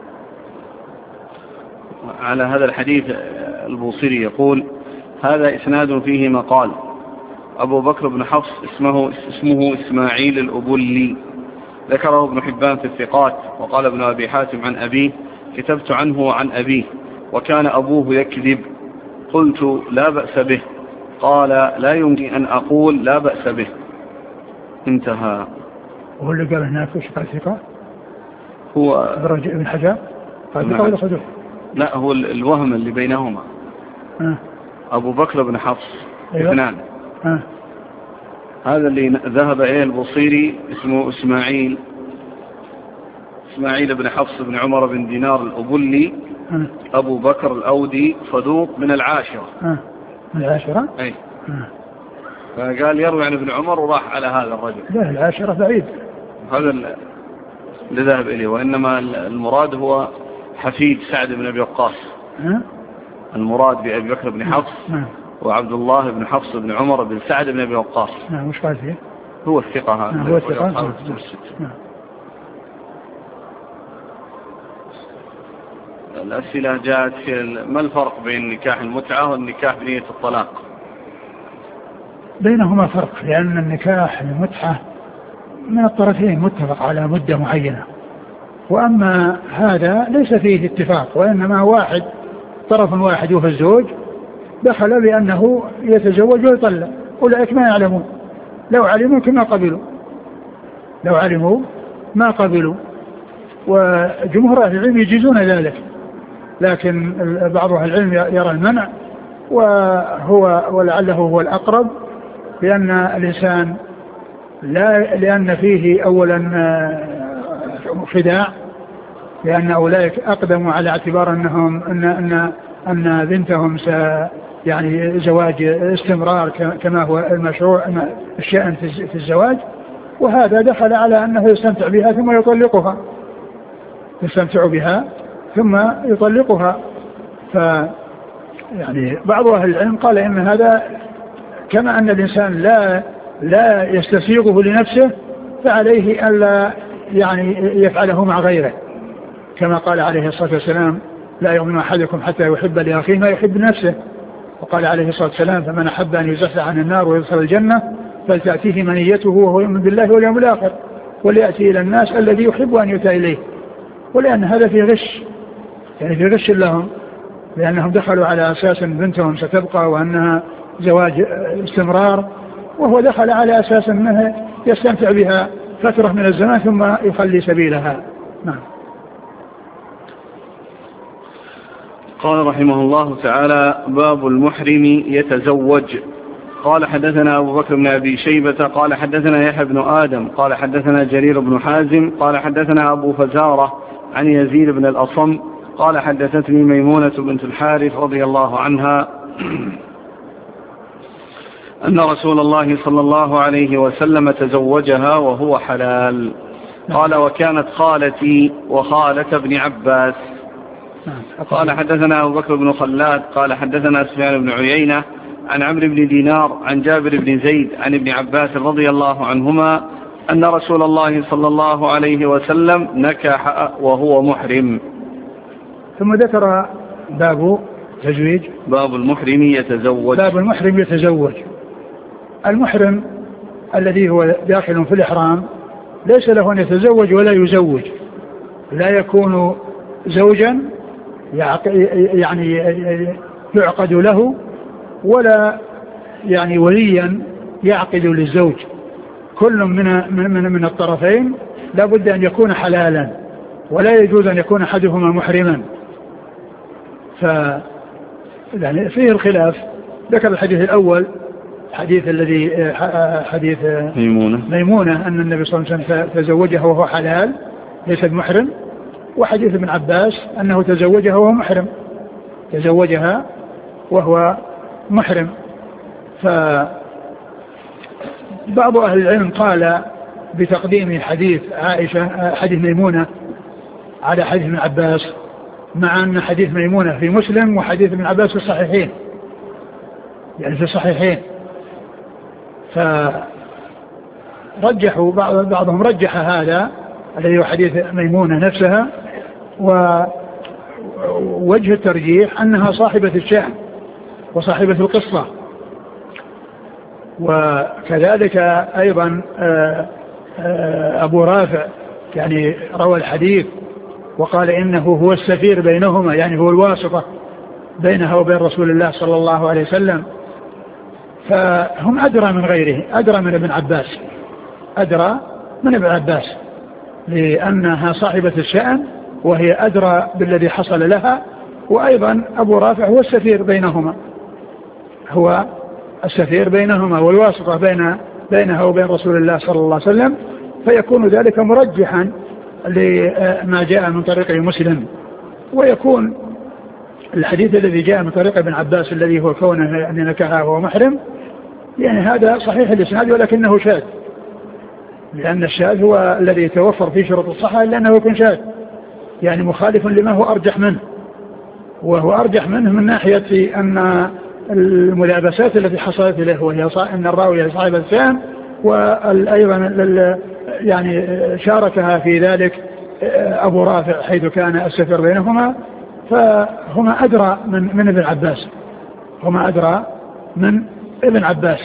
على هذا الحديث البوصيري يقول: هذا إسناد فيه مقال. أبو بكر بن حفص اسمه, اسمه إسماعيل الأبلي، ذكره ابن حبان في الثقات، وقال ابن أبي حاتم عن أبيه: كتبت عنه وعن أبيه وكان أبوه يكذب. قلت: لا بأس به. قال: لا يمكن أن أقول لا بأس به. انتهى. وهو اللي قال هناك وش قال ثقة؟ هو ابن حجر قال ثقة ولا صدوق؟ لا، هو الوهم اللي بينهما. أه. أبو بكر بن حفص أيوة. اثنان. أه. هذا اللي ذهب إليه البصيري اسمه إسماعيل إسماعيل بن حفص بن عمر بن دينار الأبلي. أه. أبو بكر الأودي صدوق من العاشرة. أه. من العاشرة؟ أي. أه. فقال يروي عن ابن عمر وراح على هذا الرجل. لا، العاشرة بعيد. هذا اللي ذهب إليه، وإنما المراد هو حفيد سعد بن أبي وقاص. أه؟ المراد بأبي بكر بن حفص أه. وعبد الله بن حفص بن عمر بن سعد بن أبي وقاص. نعم. وش قال فيه؟ هو الثقة هذا. هو الثقة. نعم. الأسئلة جاءت في ما الفرق بين نكاح المتعة والنكاح بنية الطلاق؟ بينهما فرق، لأن النكاح المتعة من الطرفين متفق على مدة معينة، وأما هذا ليس فيه اتفاق، وإنما واحد طرف واحد وهو الزوج دخل بأنه يتزوج ويطلق، أولئك ما يعلمون، لو علموا كما قبلوا لو علموا ما قبلوا. وجمهور أهل العلم يجيزون ذلك، لكن بعض أهل العلم يرى المنع، وهو ولعله هو الأقرب، لأن الإنسان لا لأن فيه أولا خداع، لأن أولئك أقدموا على اعتبار أنهم أن أن أن بنتهم س يعني زواج استمرار كما هو المشروع الشأن في الزواج، وهذا دخل على أنه يستمتع بها ثم يطلقها يستمتع بها ثم يطلقها. ف يعني بعض أهل العلم قال إن هذا كما أن الإنسان لا لا يستسيغه لنفسه، فعليه ألا يعني يفعله مع غيره، كما قال عليه الصلاة والسلام: لا يؤمن أحدكم حتى يحب لأخيه ما يحب لنفسه. وقال عليه الصلاة والسلام: فمن أحب أن يزحزح عن النار ويدخل الجنة فلتأتيه منيته وهو يؤمن بالله واليوم الآخر وليأتي إلى الناس الذي يحب أن يؤتى إليه. ولأن هذا في غش، يعني في غش لهم، لأنهم دخلوا على أساس بنتهم ستبقى وأنها زواج استمرار، وهو دخل على أساس أنه يستمتع بها فترة من الزمان ثم يخلي سبيلها. نعم. قال رحمه الله تعالى: باب المحرم يتزوج. قال حدثنا أبو بكر بن أبي شيبة قال حدثنا يحيى بن آدم قال حدثنا جرير بن حازم قال حدثنا أبو فزارة عن يزيد بن الأصم قال حدثتني ميمونة بنت الحارث رضي الله عنها أن رسول الله صلى الله عليه وسلم تزوجها وهو حلال. قال: وكانت خالتي وخالة ابن عباس. قال حدثنا أبو بكر بن خلاد قال حدثنا سفيان بن عيينة عن عمرو بن دينار عن جابر بن زيد عن ابن عباس رضي الله عنهما أن رسول الله صلى الله عليه وسلم نكح وهو محرم. ثم ذكر باب تزويج، باب المحرم يتزوج. باب المحرم يتزوج. المحرم الذي هو داخل في الإحرام ليس له أن يتزوج ولا يزوج، لا يكون زوجا يعني يعقد له، ولا يعني وليا يعقد للزوج. كل من من من الطرفين لا بد أن يكون حلالا، ولا يجوز أن يكون أحدهما محرما. ف يعني فيه الخلاف. ذكر الحديث الأول حديث الذي حديث ميمونة ميمونة أن النبي صلى الله عليه وسلم تزوجها وهو حلال ليس محرم، وحديث ابن عباس أنه تزوجها وهو محرم تزوجها وهو محرم. فبعض أهل العلم قال بتقديم حديث عائشة حديث ميمونة على حديث ابن عباس، مع أن حديث ميمونة في مسلم وحديث ابن عباس في الصحيحين، يعني في الصحيحين. فرجحوا بعضهم رجح هذا الذي هو حديث ميمونة نفسها، ووجه الترجيح أنها صاحبة الشأن وصاحبة القصة. وكذلك أيضا أبو رافع يعني روى الحديث وقال إنه هو السفير بينهما، يعني هو الواسطة بينها وبين رسول الله صلى الله عليه وسلم. فهم أدرى من غيره، أدرى من ابن عباس، أدرى من ابن عباس، لأنها صاحبة الشأن وهي أدرى بالذي حصل لها. وأيضا أبو رافع هو السفير بينهما، هو السفير بينهما والواسطة بين بينها وبين رسول الله صلى الله عليه وسلم، فيكون ذلك مرجحا لما جاء من طريق مسلم. ويكون الحديث الذي جاء من طريق ابن عباس الذي هو كونه أن نكحها وهو محرم، يعني هذا صحيح الإسناد ولكنه شاذ، لأن الشاذ هو الذي يتوفر فيه شروط الصحة إلا أنه يكون شاذ، يعني مخالف لما هو أرجح منه. وهو أرجح منه من ناحية أن الملابسات التي حصلت له وهي أن الراوية صاحبة الشأن، وأيضا يعني شاركها في ذلك أبو رافع حيث كان السفر بينهما، فهما أدرى من, من ابن عباس هما أدرى من ابن عباس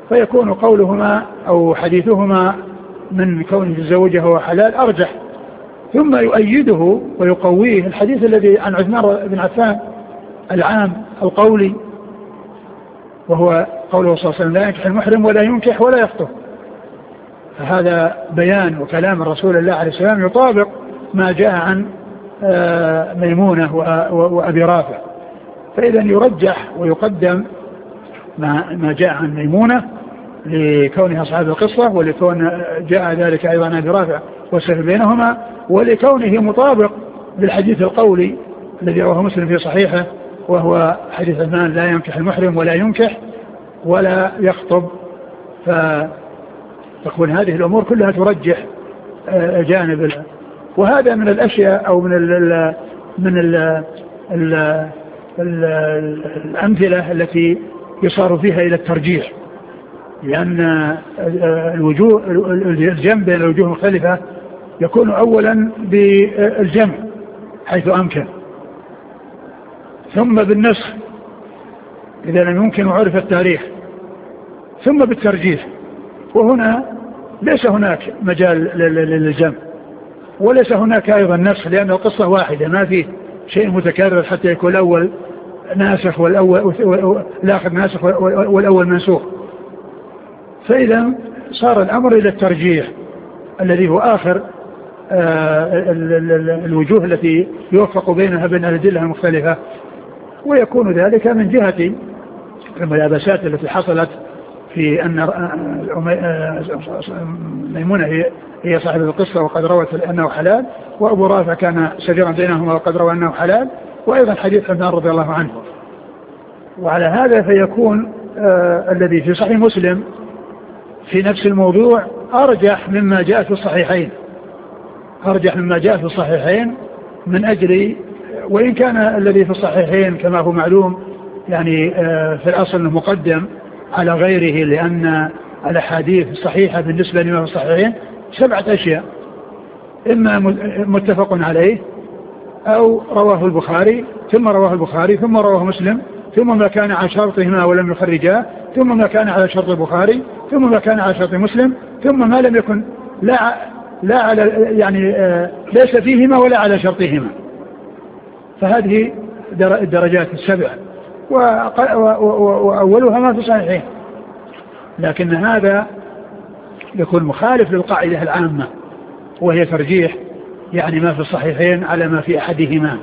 فيكون قولهما أو حديثهما من كونه تزوجها هو حلال أرجح. ثم يؤيده ويقويه الحديث الذي عن عثمان بن عفان العام القولي، وهو قوله صلى الله عليه وسلم لا ينكح المحرم ولا ينكح ولا يخطب. فهذا بيان وكلام الرسول الله عليه السلام يطابق ما جاء عن ميمونة وأبي رافع. فإذا يرجح ويقدم ما جاء عن ميمونة لكونها صاحب القصة، ولكون جاء ذلك أيضا عن أبي رافع والسفر بينهما، ولكونه مطابق للحديث القولي الذي رواه مسلم في صحيحه، وهو حديث عثمان لا ينكح المحرم ولا ينكح ولا يخطب. فتكون هذه الأمور كلها ترجح جانب. وهذا من الأشياء أو من ال من ال ال ال الأمثلة التي يصار فيها إلى الترجيح، لأن الوجوه الجمع بين الوجوه المختلفة يكون أولا بالجمع حيث أمكن، ثم بالنسخ إذا لم يمكن وعرف التاريخ، ثم بالترجيح. وهنا ليس هناك مجال للجمع، وليس هناك أيضا نسخ، لأن القصة واحدة ما فيه شيء متكرر حتى يكون الأول ناسخ والأول الآخر ناسخ والأول منسوخ. فإذا صار الأمر إلى الترجيح الذي هو آخر الوجوه التي يوفق بينها بين الأدلة المختلفة، ويكون ذلك من جهة الملابسات التي حصلت في أن ميمونة هي صاحب القصة وقد روت أنه حلال، وأبو رافع كان شجرا بينهما وقد روى أنه حلال، وأيضا حديث عثمان رضي الله عنه. وعلى هذا فيكون آه الذي في صحيح مسلم في نفس الموضوع أرجح مما جاء في الصحيحين، أرجح مما جاء في الصحيحين من أجل، وإن كان الذي في الصحيحين كما هو معلوم يعني آه في الأصل مقدم على غيره، لأن الأحاديث الصحيحة بالنسبة لما في الصحيحين سبعة أشياء، إما متفق عليه أو رواه البخاري ثم رواه البخاري ثم رواه مسلم ثم ما كان على شرطهما ولم يخرجاه ثم ما كان على شرط البخاري ثم ما كان على شرط مسلم ثم ما لم يكن لا لا على يعني آه ليس فيهما ولا على شرطهما. فهذه الدرجات السبع وأولها ما في صحيحين، لكن هذا يكون مخالف للقاعدة العامة وهي ترجيح يعني ما في الصحيحين على ما في أحدهما.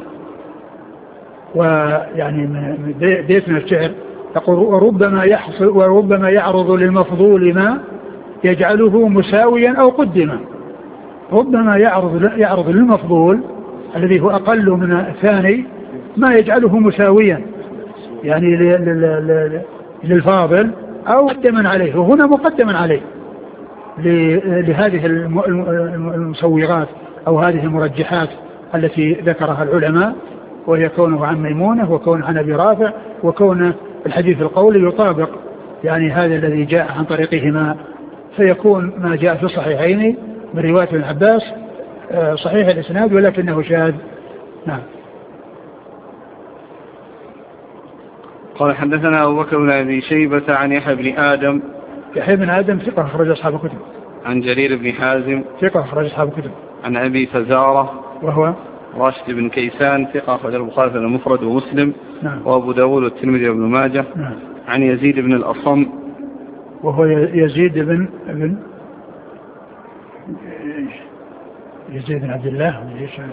ويعني بيت من الشعر يقول وربما يحصل وربما يعرض للمفضول ما يجعله مساويا أو قدما. ربما يعرض يعرض للمفضول الذي هو أقل من الثاني ما يجعله مساويا يعني للفاضل أو مقدما عليه، وهنا مقدما عليه لهذه المسوغات أو هذه المرجحات التي ذكرها العلماء، وهي كونه عن ميمونة وكونه عن أبي رافع وكونه الحديث القولي يطابق يعني هذا الذي جاء عن طريقهما، فيكون ما جاء في الصحيحين من رواية ابن عباس صحيح الإسناد ولكنه شاذ. نعم. قال حدثنا أبو بكر بن أبي شيبة عن يحيى بن آدم. يحيى بن آدم ثقة أخرج أصحاب الكتب. عن جرير بن حازم ثقة أخرج أصحاب الكتب. عن أبي فزارة وهو راشد بن كيسان ثقة أخرج البخاري المفرد ومسلم. نعم. وأبو داود والترمذي وابن ماجه. نعم. عن يزيد بن الأصم وهو يزيد بن بن يزيد بن عبد الله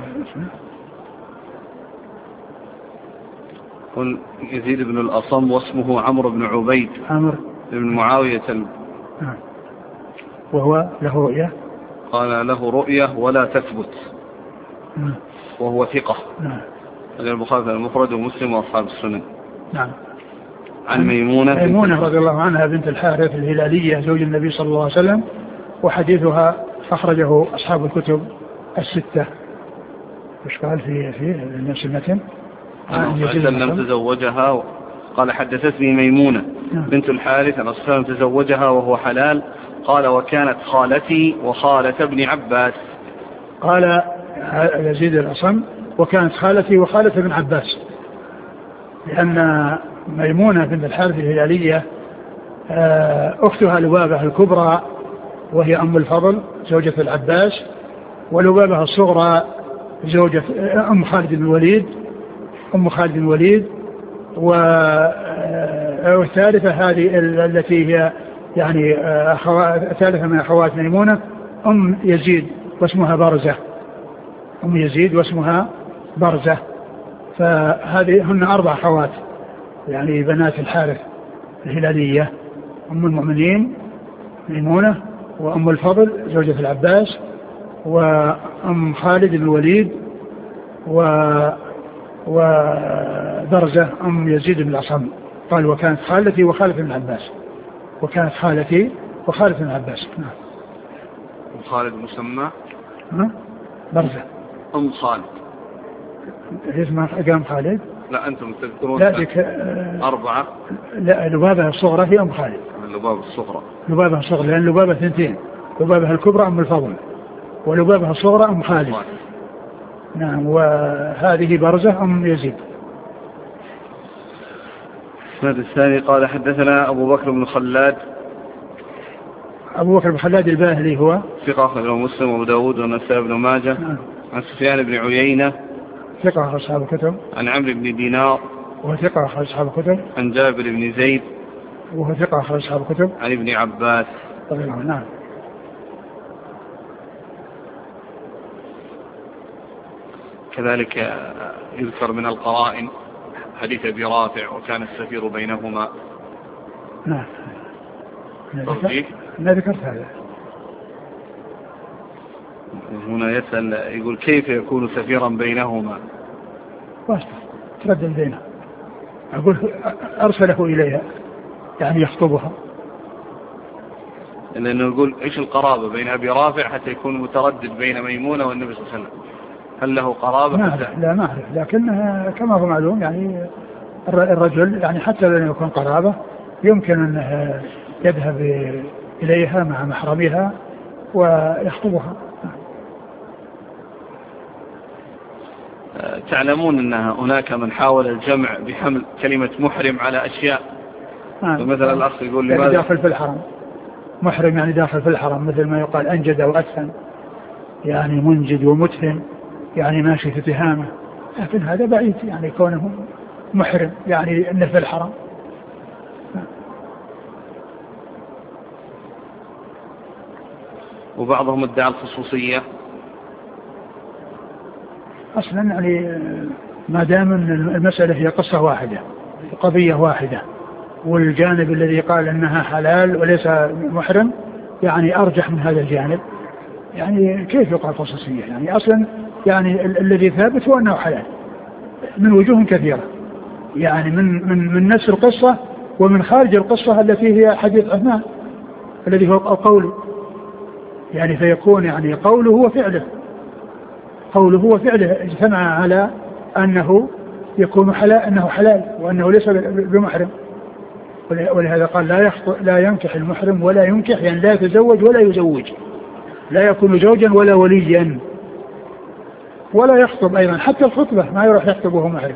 قل يزيد بن الأصم واسمه عمرو بن عبيد عمرو بن معاوية. نعم. وهو له رؤية قال له رؤية ولا تثبت. نعم. وهو ثقة. نعم. البخاري المفرد ومسلم وأصحاب السنن. نعم. عن ميمونة ميمونة رضي الله عنها بنت الحارث الهلالية زوج النبي صلى الله عليه وسلم، وحديثها أخرجه أصحاب الكتب الستة. وش قال في في نفس المتن؟ لم تزوجها قال حدثتني ميمونة بنت الحارث أن أصحاب تزوجها وهو حلال. قال وكانت خالتي وخالة ابن عباس. قال يزيد الأصم وكانت خالتي وخالة ابن عباس، لأن ميمونة بنت الحارث الهلالية أختها لبابة الكبرى وهي أم الفضل زوجة العباس، ولبابة الصغرى زوجة أم خالد بن الوليد أم خالد بن الوليد، والثالثة هذه التي هي يعني ثالثة من أخوات ميمونة أم يزيد واسمها برزة أم يزيد واسمها برزة. فهذه هن أربع أخوات يعني بنات الحارث الهلالية، أم المؤمنين ميمونة، وأم الفضل زوجة العباس، وأم خالد بن الوليد، و وبرزة أم يزيد بن الأصم. قال وكانت خالتي وخالة بن العباس، وكانت خالتي وخالة بن العباس. نعم. أم خالد مسمى برزة أم خالد هي اسمها أقام خالد. لا أنتم تذكرون لا ديك أربعة. لا لبابة الصغرى هي أم خالد. لبابة الصغرى لبابة الصغرى لأن لبابة ثنتين، لبابة الكبرى أم الفضل ولبابة الصغرى أم خالد. نعم. وهذه برزة أم يزيد. السند الثاني قال حدثنا أبو بكر بن خلاد. أبو بكر بن خلاد الباهلي هو ثقة أخرجه مسلم وأبو داود والنسائي بن ماجه. نعم. عن سفيان بن عيينة ثقة أخرج أصحاب الكتب. عن عمرو بن دينار وهو ثقة أخرج أصحاب الكتب. عن جابر بن زيد وهو ثقة أخرج أصحاب الكتب. عن ابن عباس. نعم. كذلك يذكر من القرائن حديث أبي رافع وكان السفير بينهما. نعم. لا ذكرت هذا. هنا يسأل يقول كيف يكون سفيرا بينهما؟ واسطة تردد بينها، أقول أرسله إليها يعني يخطبها، لأنه يقول إيش القرابة بين أبي رافع حتى يكون متردد بين ميمونة والنبي صلى الله عليه وسلم؟ هل له قرابة؟ ما أعرف. لا ما أعرف، لكن كما هو معلوم يعني الرجل يعني حتى لو يكون قرابة يمكن أنه يذهب إليها مع محرمها ويخطبها. تعلمون أن هناك من حاول الجمع بحمل كلمة محرم على أشياء. آه. مثلا الأخ يقول يعني لماذا داخل في الحرم، محرم يعني داخل في الحرم، مثل ما يقال أنجد وأتهم، يعني منجد ومتهم، يعني ماشي في تهامة، لكن هذا بعيد يعني كونه محرم يعني أنه في الحرم. وبعضهم ادعى الخصوصية. أصلا يعني ما دام المسألة هي قصة واحدة قضية واحدة، والجانب الذي قال أنها حلال وليس محرم يعني أرجح من هذا الجانب، يعني كيف يقال خصوصية؟ يعني أصلا يعني الذي ثابت هو أنه حلال من وجوه كثيرة، يعني من من من نفس القصة ومن خارج القصة التي هي حديث عثمان الذي هو قوله، يعني فيكون يعني قوله وفعله قوله وفعله اجتمع على أنه يكون حلال، أنه حلال وأنه ليس بمحرم. ولهذا قال لا لا ينكح المحرم ولا ينكح، يعني لا يتزوج ولا يزوج، لا يكون زوجا ولا وليا ولا يخطب أيضا، حتى الخطبة ما يروح يخطبه محرم.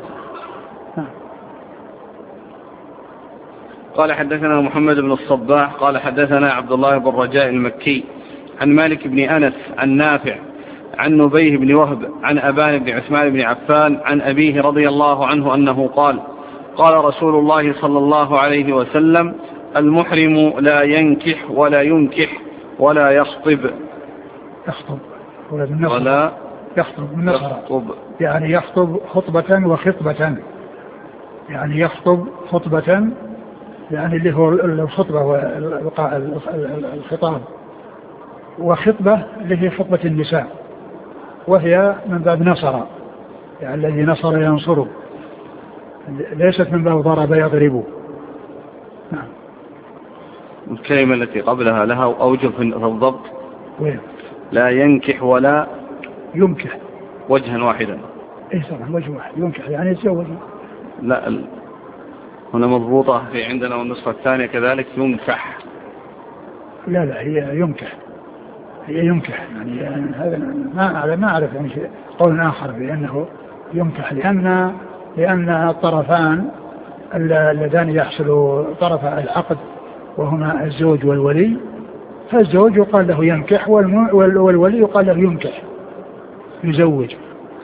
قال حدثنا محمد بن الصباح قال حدثنا عبد الله بن رجاء المكي عن مالك بن أنس عن نافع عن نبيه بن وهب عن أبان بن عثمان بن عفان عن أبيه رضي الله عنه أنه قال قال رسول الله صلى الله عليه وسلم المحرم لا ينكح ولا ينكح ولا يخطب. يخطب ولا يخطب يخطب يعني يخطب خطبة وخطبة، يعني يخطب خطبة يعني اللي هو الخطبة والخطاب، وخطبة اللي هي خطبة النساء وهي من باب نصر، يعني الذي نصر ينصره، ليست من باب ضرب يضربه. نعم. الكلمة التي قبلها لها أوجه في الضبط. وين؟ لا ينكح ولا ينكح وجها واحدا. اي صراحة وجه واحد، ينكح يعني يتزوج. لا ال... هنا مضبوطة في عندنا والنسخة الثانية كذلك ينكح. لا لا هي ينكح، هي ينكح يعني, يعني هذا ما ما أعرف يعني قول آخر بأنه ينكح، لأن لأن الطرفان اللذان يحصل طرف العقد وهما الزوج والولي، فالزوج يقال له ينكح والولي يقال له ينكح يزوج.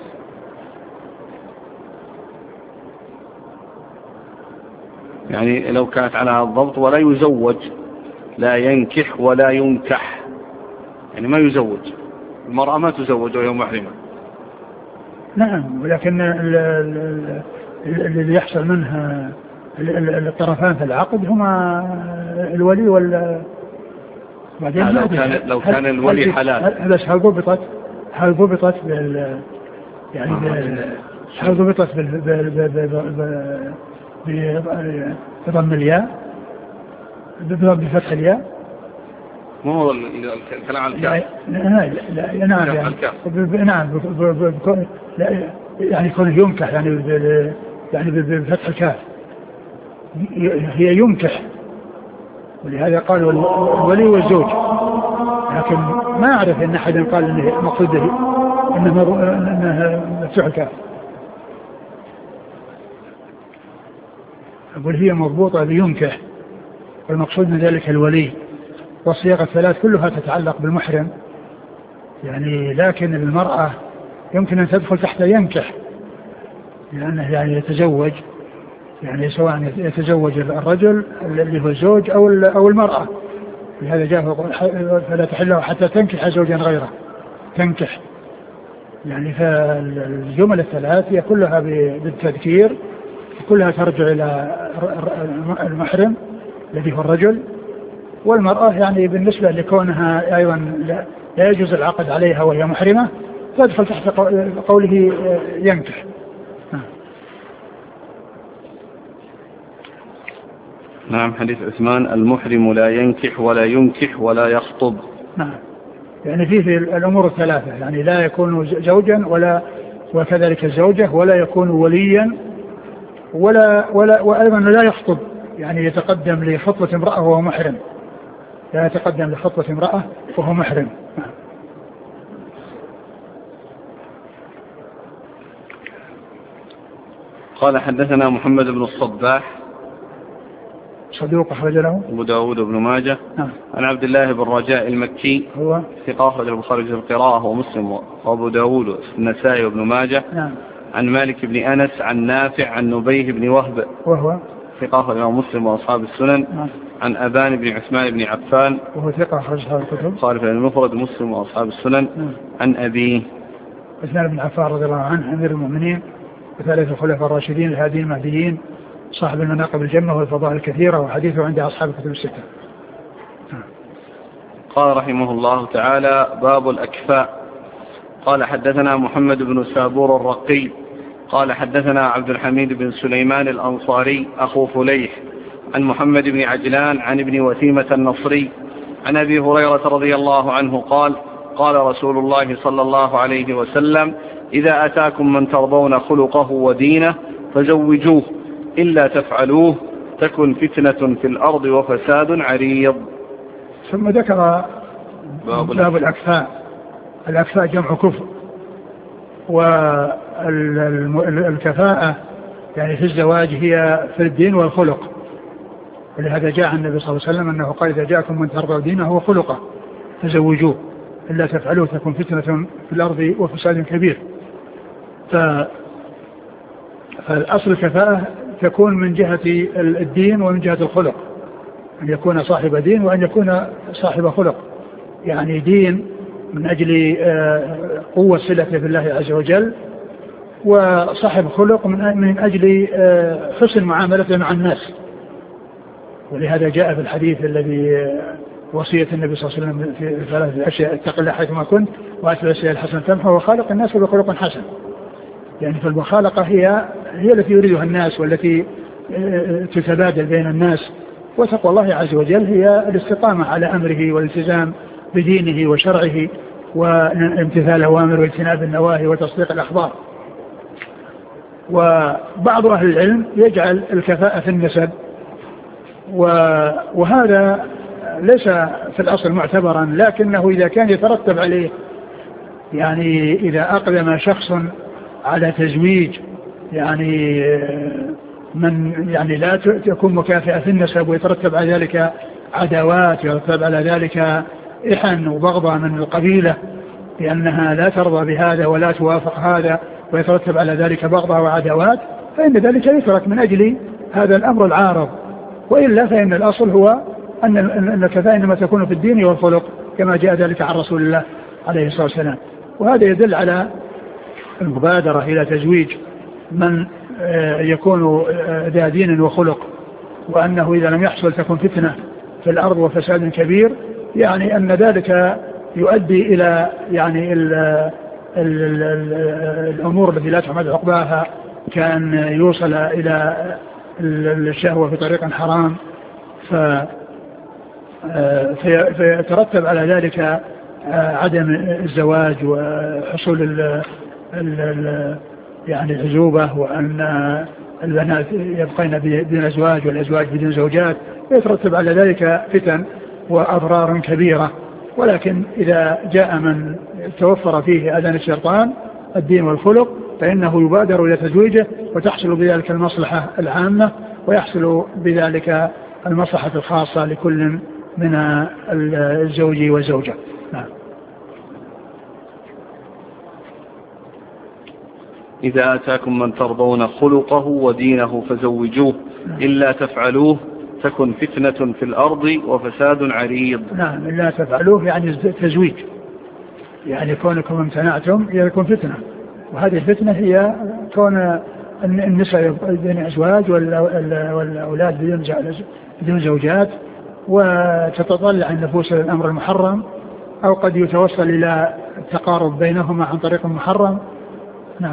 يعني لو كانت على هذا الضبط ولا يزوج، لا ينكح ولا ينكح، يعني ما يزوج، المرأة ما تزوج وهي محرمة. نعم، ولكن الذي يحصل منها الطرفان في العقد هما الولي وال بعدين لو كان لو كان الولي حلال. بس هل ضبطت هل ضبطت بال يعني هل ضبطت بال بضم الياء بفتح الياء؟ مو هو الكلام عن الكاف. نعم نعم يعني يكون ينكح يعني يعني بفتح الكاف، هي ينكح، ولهذا قالوا الولي والزوج، لكن ما أعرف أن أحد قال أنه مقصوده أنه مفتوح الكاف. أقول هي مضبوطة بينكح، والمقصود من ذلك الولي، والصيغة الثلاث كلها تتعلق بالمحرم يعني، لكن المرأة يمكن أن تدخل تحت ينكح، لأنه يعني يتزوج، يعني سواء يتزوج الرجل اللي هو الزوج أو أو المرأة، لهذا جاء فلا تحله حتى تنكح زوجا غيره، تنكح يعني. فالجمل الثلاث هي كلها بالتذكير، كلها ترجع إلى المحرم الذي هو الرجل، والمرأة يعني بالنسبة لكونها أيضا لا يجوز العقد عليها وهي محرمة تدخل تحت قوله ينكح. نعم. حديث عثمان المحرم لا ينكح ولا ينكح ولا يخطب. نعم، يعني فيه في الأمور الثلاثة، يعني لا يكون زوجا ولا وكذلك الزوجة، ولا يكون وليا ولا ولا وأيضا لا يخطب، يعني يتقدم لخطبة امرأة وهو محرم، لا يتقدم لخطبة امرأة وهو محرم. قال حدثنا محمد بن الصباح صدوق أخرج له أبو داود بن ماجه. نعم. عن عبد الله بن رجاء المكي هو ثقة أخرج البخاري في القراءة ومسلم وأبو داود النسائي وابن ماجه. نعم. عن مالك بن أنس عن نافع عن نبيه بن وهب وهو ثقة أخرج مسلم وأصحاب السنن. نعم. عن أبان بن عثمان بن عفان وهو ثقة أخرج أصحاب الكتب خالف المفرد مسلم وأصحاب السنن. نعم. عن أبيه عثمان بن عفان رضي الله عنه أمير المؤمنين وثالث الخلفاء الراشدين الهاديين المهديين صاحب المناقب الجمة والفضائل الكثيرة، وحديثه عند أصحاب الكتب الستة. قال رحمه الله تعالى باب الأكفاء. قال حدثنا محمد بن سابور الرقي قال حدثنا عبد الحميد بن سليمان الأنصاري أخو فليح عن محمد بن عجلان عن ابن وثيمة النصري عن أبي هريرة رضي الله عنه قال قال رسول الله صلى الله عليه وسلم إذا أتاكم من ترضون خلقه ودينه فزوجوه إلا تفعلوه تكن فتنة في الأرض وفساد عريض. ثم ذكر باب الأكفاء. الأكفاء جمع كفء، والكفاءة يعني في الزواج هي في الدين والخلق، ولهذا جاء النبي صلى الله عليه وسلم أنه قال إذا جاءكم من ترضون دينه وخلقه فزوجوه إلا تفعلوه تكن فتنة في الأرض وفساد كبير. ف... فالأصل الكفاءة تكون من جهة الدين ومن جهة الخلق، أن يكون صاحب دين وأن يكون صاحب خلق، يعني دين من أجل قوة صلته بالله عز وجل، وصاحب خلق من أجل حسن معاملته مع الناس. ولهذا جاء في الحديث الذي وصية النبي صلى الله عليه وسلم في ثلاث أشياء: اتق الله حيثما كنت وأتبع السيئة الحسنة تمحها وخالق الناس بخلق حسن. يعني فالمخالقة هي هي التي يريدها الناس والتي تتبادل بين الناس، وتقوى الله عز وجل هي الاستقامة على أمره والالتزام بدينه وشرعه وامتثال الأوامر واجتناب النواهي وتصديق الأخبار. وبعض أهل العلم يجعل الكفاءة في النسب، وهذا ليس في الأصل معتبرا، لكنه إذا كان يترتب عليه، يعني إذا أقدم شخص على تزويج يعني من يعني لا تكون مكافئة في النسب ويترتب على ذلك عداوات، يترتب على ذلك إحن وبغضة من القبيلة لأنها لا ترضى بهذا ولا توافق هذا، ويترتب على ذلك بغضة وعداوات، فإن ذلك يترك من أجل هذا الأمر العارض. وإلا فإن الأصل هو أن الكفاءة إنما تكون في الدين والخلق كما جاء ذلك عن رسول الله عليه الصلاة والسلام. وهذا يدل على المبادرة إلى تزويج من يكون ذا دين وخلق، وأنه إذا لم يحصل تكون فتنة في الأرض وفساد كبير، يعني أن ذلك يؤدي إلى يعني ال ال ال الأمور التي لا تحمد عقباها، كان يوصل إلى الشهوة في طريق حرام، فيترتب على ذلك عدم الزواج وحصول ال ال يعني العزوبة، وأن البنات يبقين بدون أزواج والأزواج بدون زوجات، يترتب على ذلك فتن وأضرار كبيرة. ولكن إذا جاء من توفر فيه أذان الشيطان الدين والخلق فإنه يبادر إلى تزويجه، وتحصل بذلك المصلحة العامة، ويحصل بذلك المصلحة الخاصة لكل من الزوج والزوجة. نعم. إذا آتاكم من ترضون خلقه ودينه فزوجوه، إلا تفعلوه تكن فتنة في الأرض وفساد عريض. نعم، إلا تفعلوه يعني تزويج، يعني كونكم امتنعتم يكون فتنة، وهذه الفتنة هي كون النساء بدون أزواج والأولاد بدون زوجات، وتتطلع النفوس للأمر المحرم، أو قد يتوصل إلى التقارب بينهما عن طريق محرم. نعم.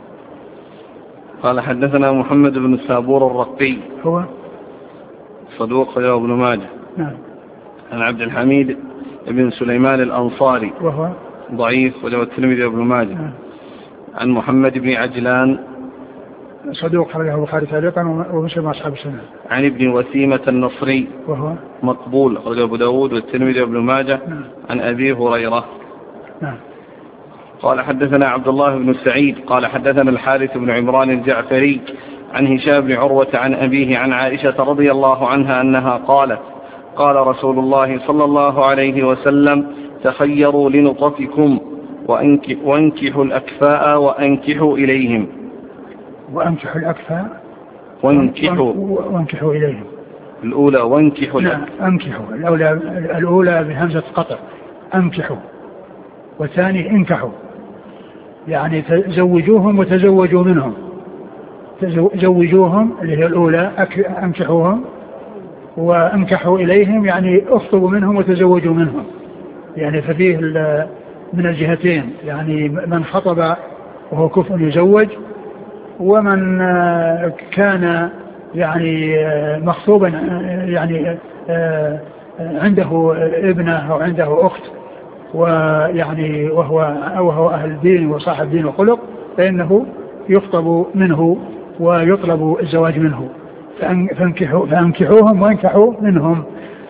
قال حدثنا محمد بن السابور الرقي، هو صدوق رواه ابن ماجه. نعم. عن عبد الحميد بن سليمان الأنصاري، وهو ضعيف وله الترمذي وابن ماجه. نعم. عن محمد بن عجلان، صدوق خرجه البخاري تعليقا ومسلم أصحاب السنة. عن ابن وسيمة النصري، وهو مقبول خرجه أبو داود والترمذي وابن ماجه. نعم. عن أبي هريرة. نعم. قال حدثنا عبد الله بن سعيد قال حدثنا الحارث بن عمران الجعفري عن هشام بن عروة عن أبيه عن عائشة رضي الله عنها أنها قالت: قال رسول الله صلى الله عليه وسلم: تخيروا لنطفكم وانكحوا الأكفاء وأنكحوا إليهم. وأنكحوا الأكفاء وانكحوا وانكحوا إليهم. الأولى وانكحوا. لا، أنكحوا الأولى, الأولى بهمزة قطع، أنكحوا، والثاني انكحوا، يعني تزوجوهم وتزوجوا منهم. زوجوهم اللي هي الأولى، أنكحوهم، وانكحوا إليهم يعني اخطبوا منهم وتزوجوا منهم، يعني ففيه من الجهتين، يعني من خطب وهو كفء يزوج، ومن كان يعني مخطوبا يعني عنده ابنة أو عنده أخت، ويعني وهو وهو أهل دين وصاحب دين وخلق، فإنه يخطب منه ويطلب الزواج منه. فانكحوا فانكحوهم وانكحوا منهم.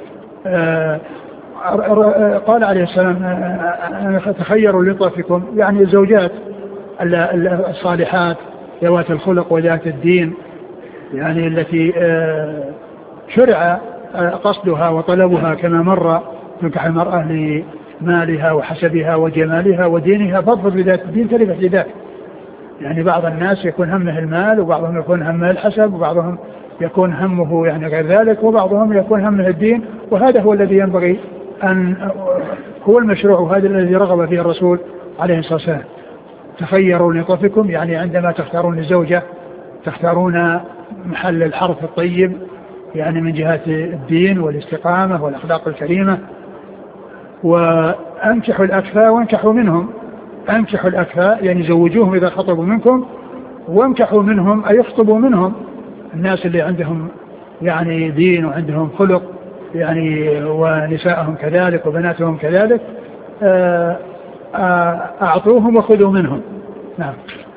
قال عليه السلام: تخيروا لطفكم، يعني الزوجات الصالحات ذوات الخلق وذات الدين، يعني التي شرع قصدها وطلبها كما مر، تنكح المرأة لمالها وحسبها وجمالها ودينها، فاضبط بذات الدين تلف ذات. يعني بعض الناس يكون همه المال، وبعضهم يكون همه الحسب، وبعضهم يكون همه يعني غير ذلك، وبعضهم يكون همه الدين، وهذا هو الذي ينبغي أن هو المشروع، وهذا الذي رغب فيه الرسول عليه الصلاة والسلام. تخيروا لطفكم، يعني عندما تختارون الزوجة تختارون محل الحرف الطيب، يعني من جهة الدين والاستقامة والأخلاق الكريمة. وأنكحوا الأكفاء وانكحوا منهم. أنكحوا الأكفاء يعني زوجوهم إذا خطبوا منكم، وانكحوا منهم أي يخطبوا منهم، الناس اللي عندهم يعني دين وعندهم خلق، يعني ونساءهم كذلك وبناتهم كذلك، أعطوهم وخذوا منهم. نعم.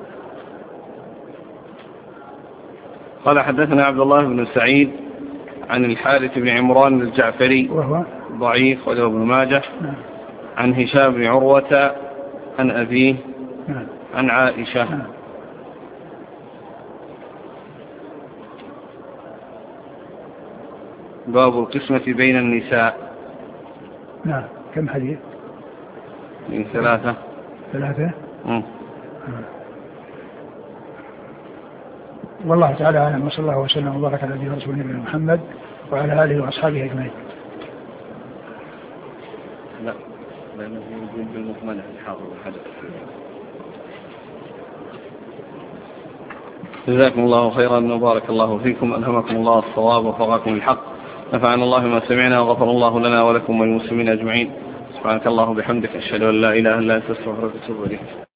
قال حدثنا عبد الله بن سعيد عن الحارث بن عمران الجعفري، وهو ضعيف وله ابن ماجه. نعم. عن هشام بن عروة عن أبيه. نعم. عن عائشة. نعم. باب القسمة بين النساء. نعم. كم حديث؟ من ثلاثة. ثلاثة. مم. والله تعالى أعلم، وصلى الله وسلم وبارك على نبينا ورسوله محمد وعلى آله وأصحابه أجمعين. لا لأنه يقول بالمكملة الحافظ الحدث. جزاكم الله خيرا وبارك الله فيكم، ألهمكم الله الصواب وفقكم الحق، نفعنا الله ما سمعنا وغفر الله لنا ولكم وللمسلمين أجمعين. سبحانك الله وبحمدك، أشهد أن لا إله إلا أنت، أستغفرك وأتوب إليك.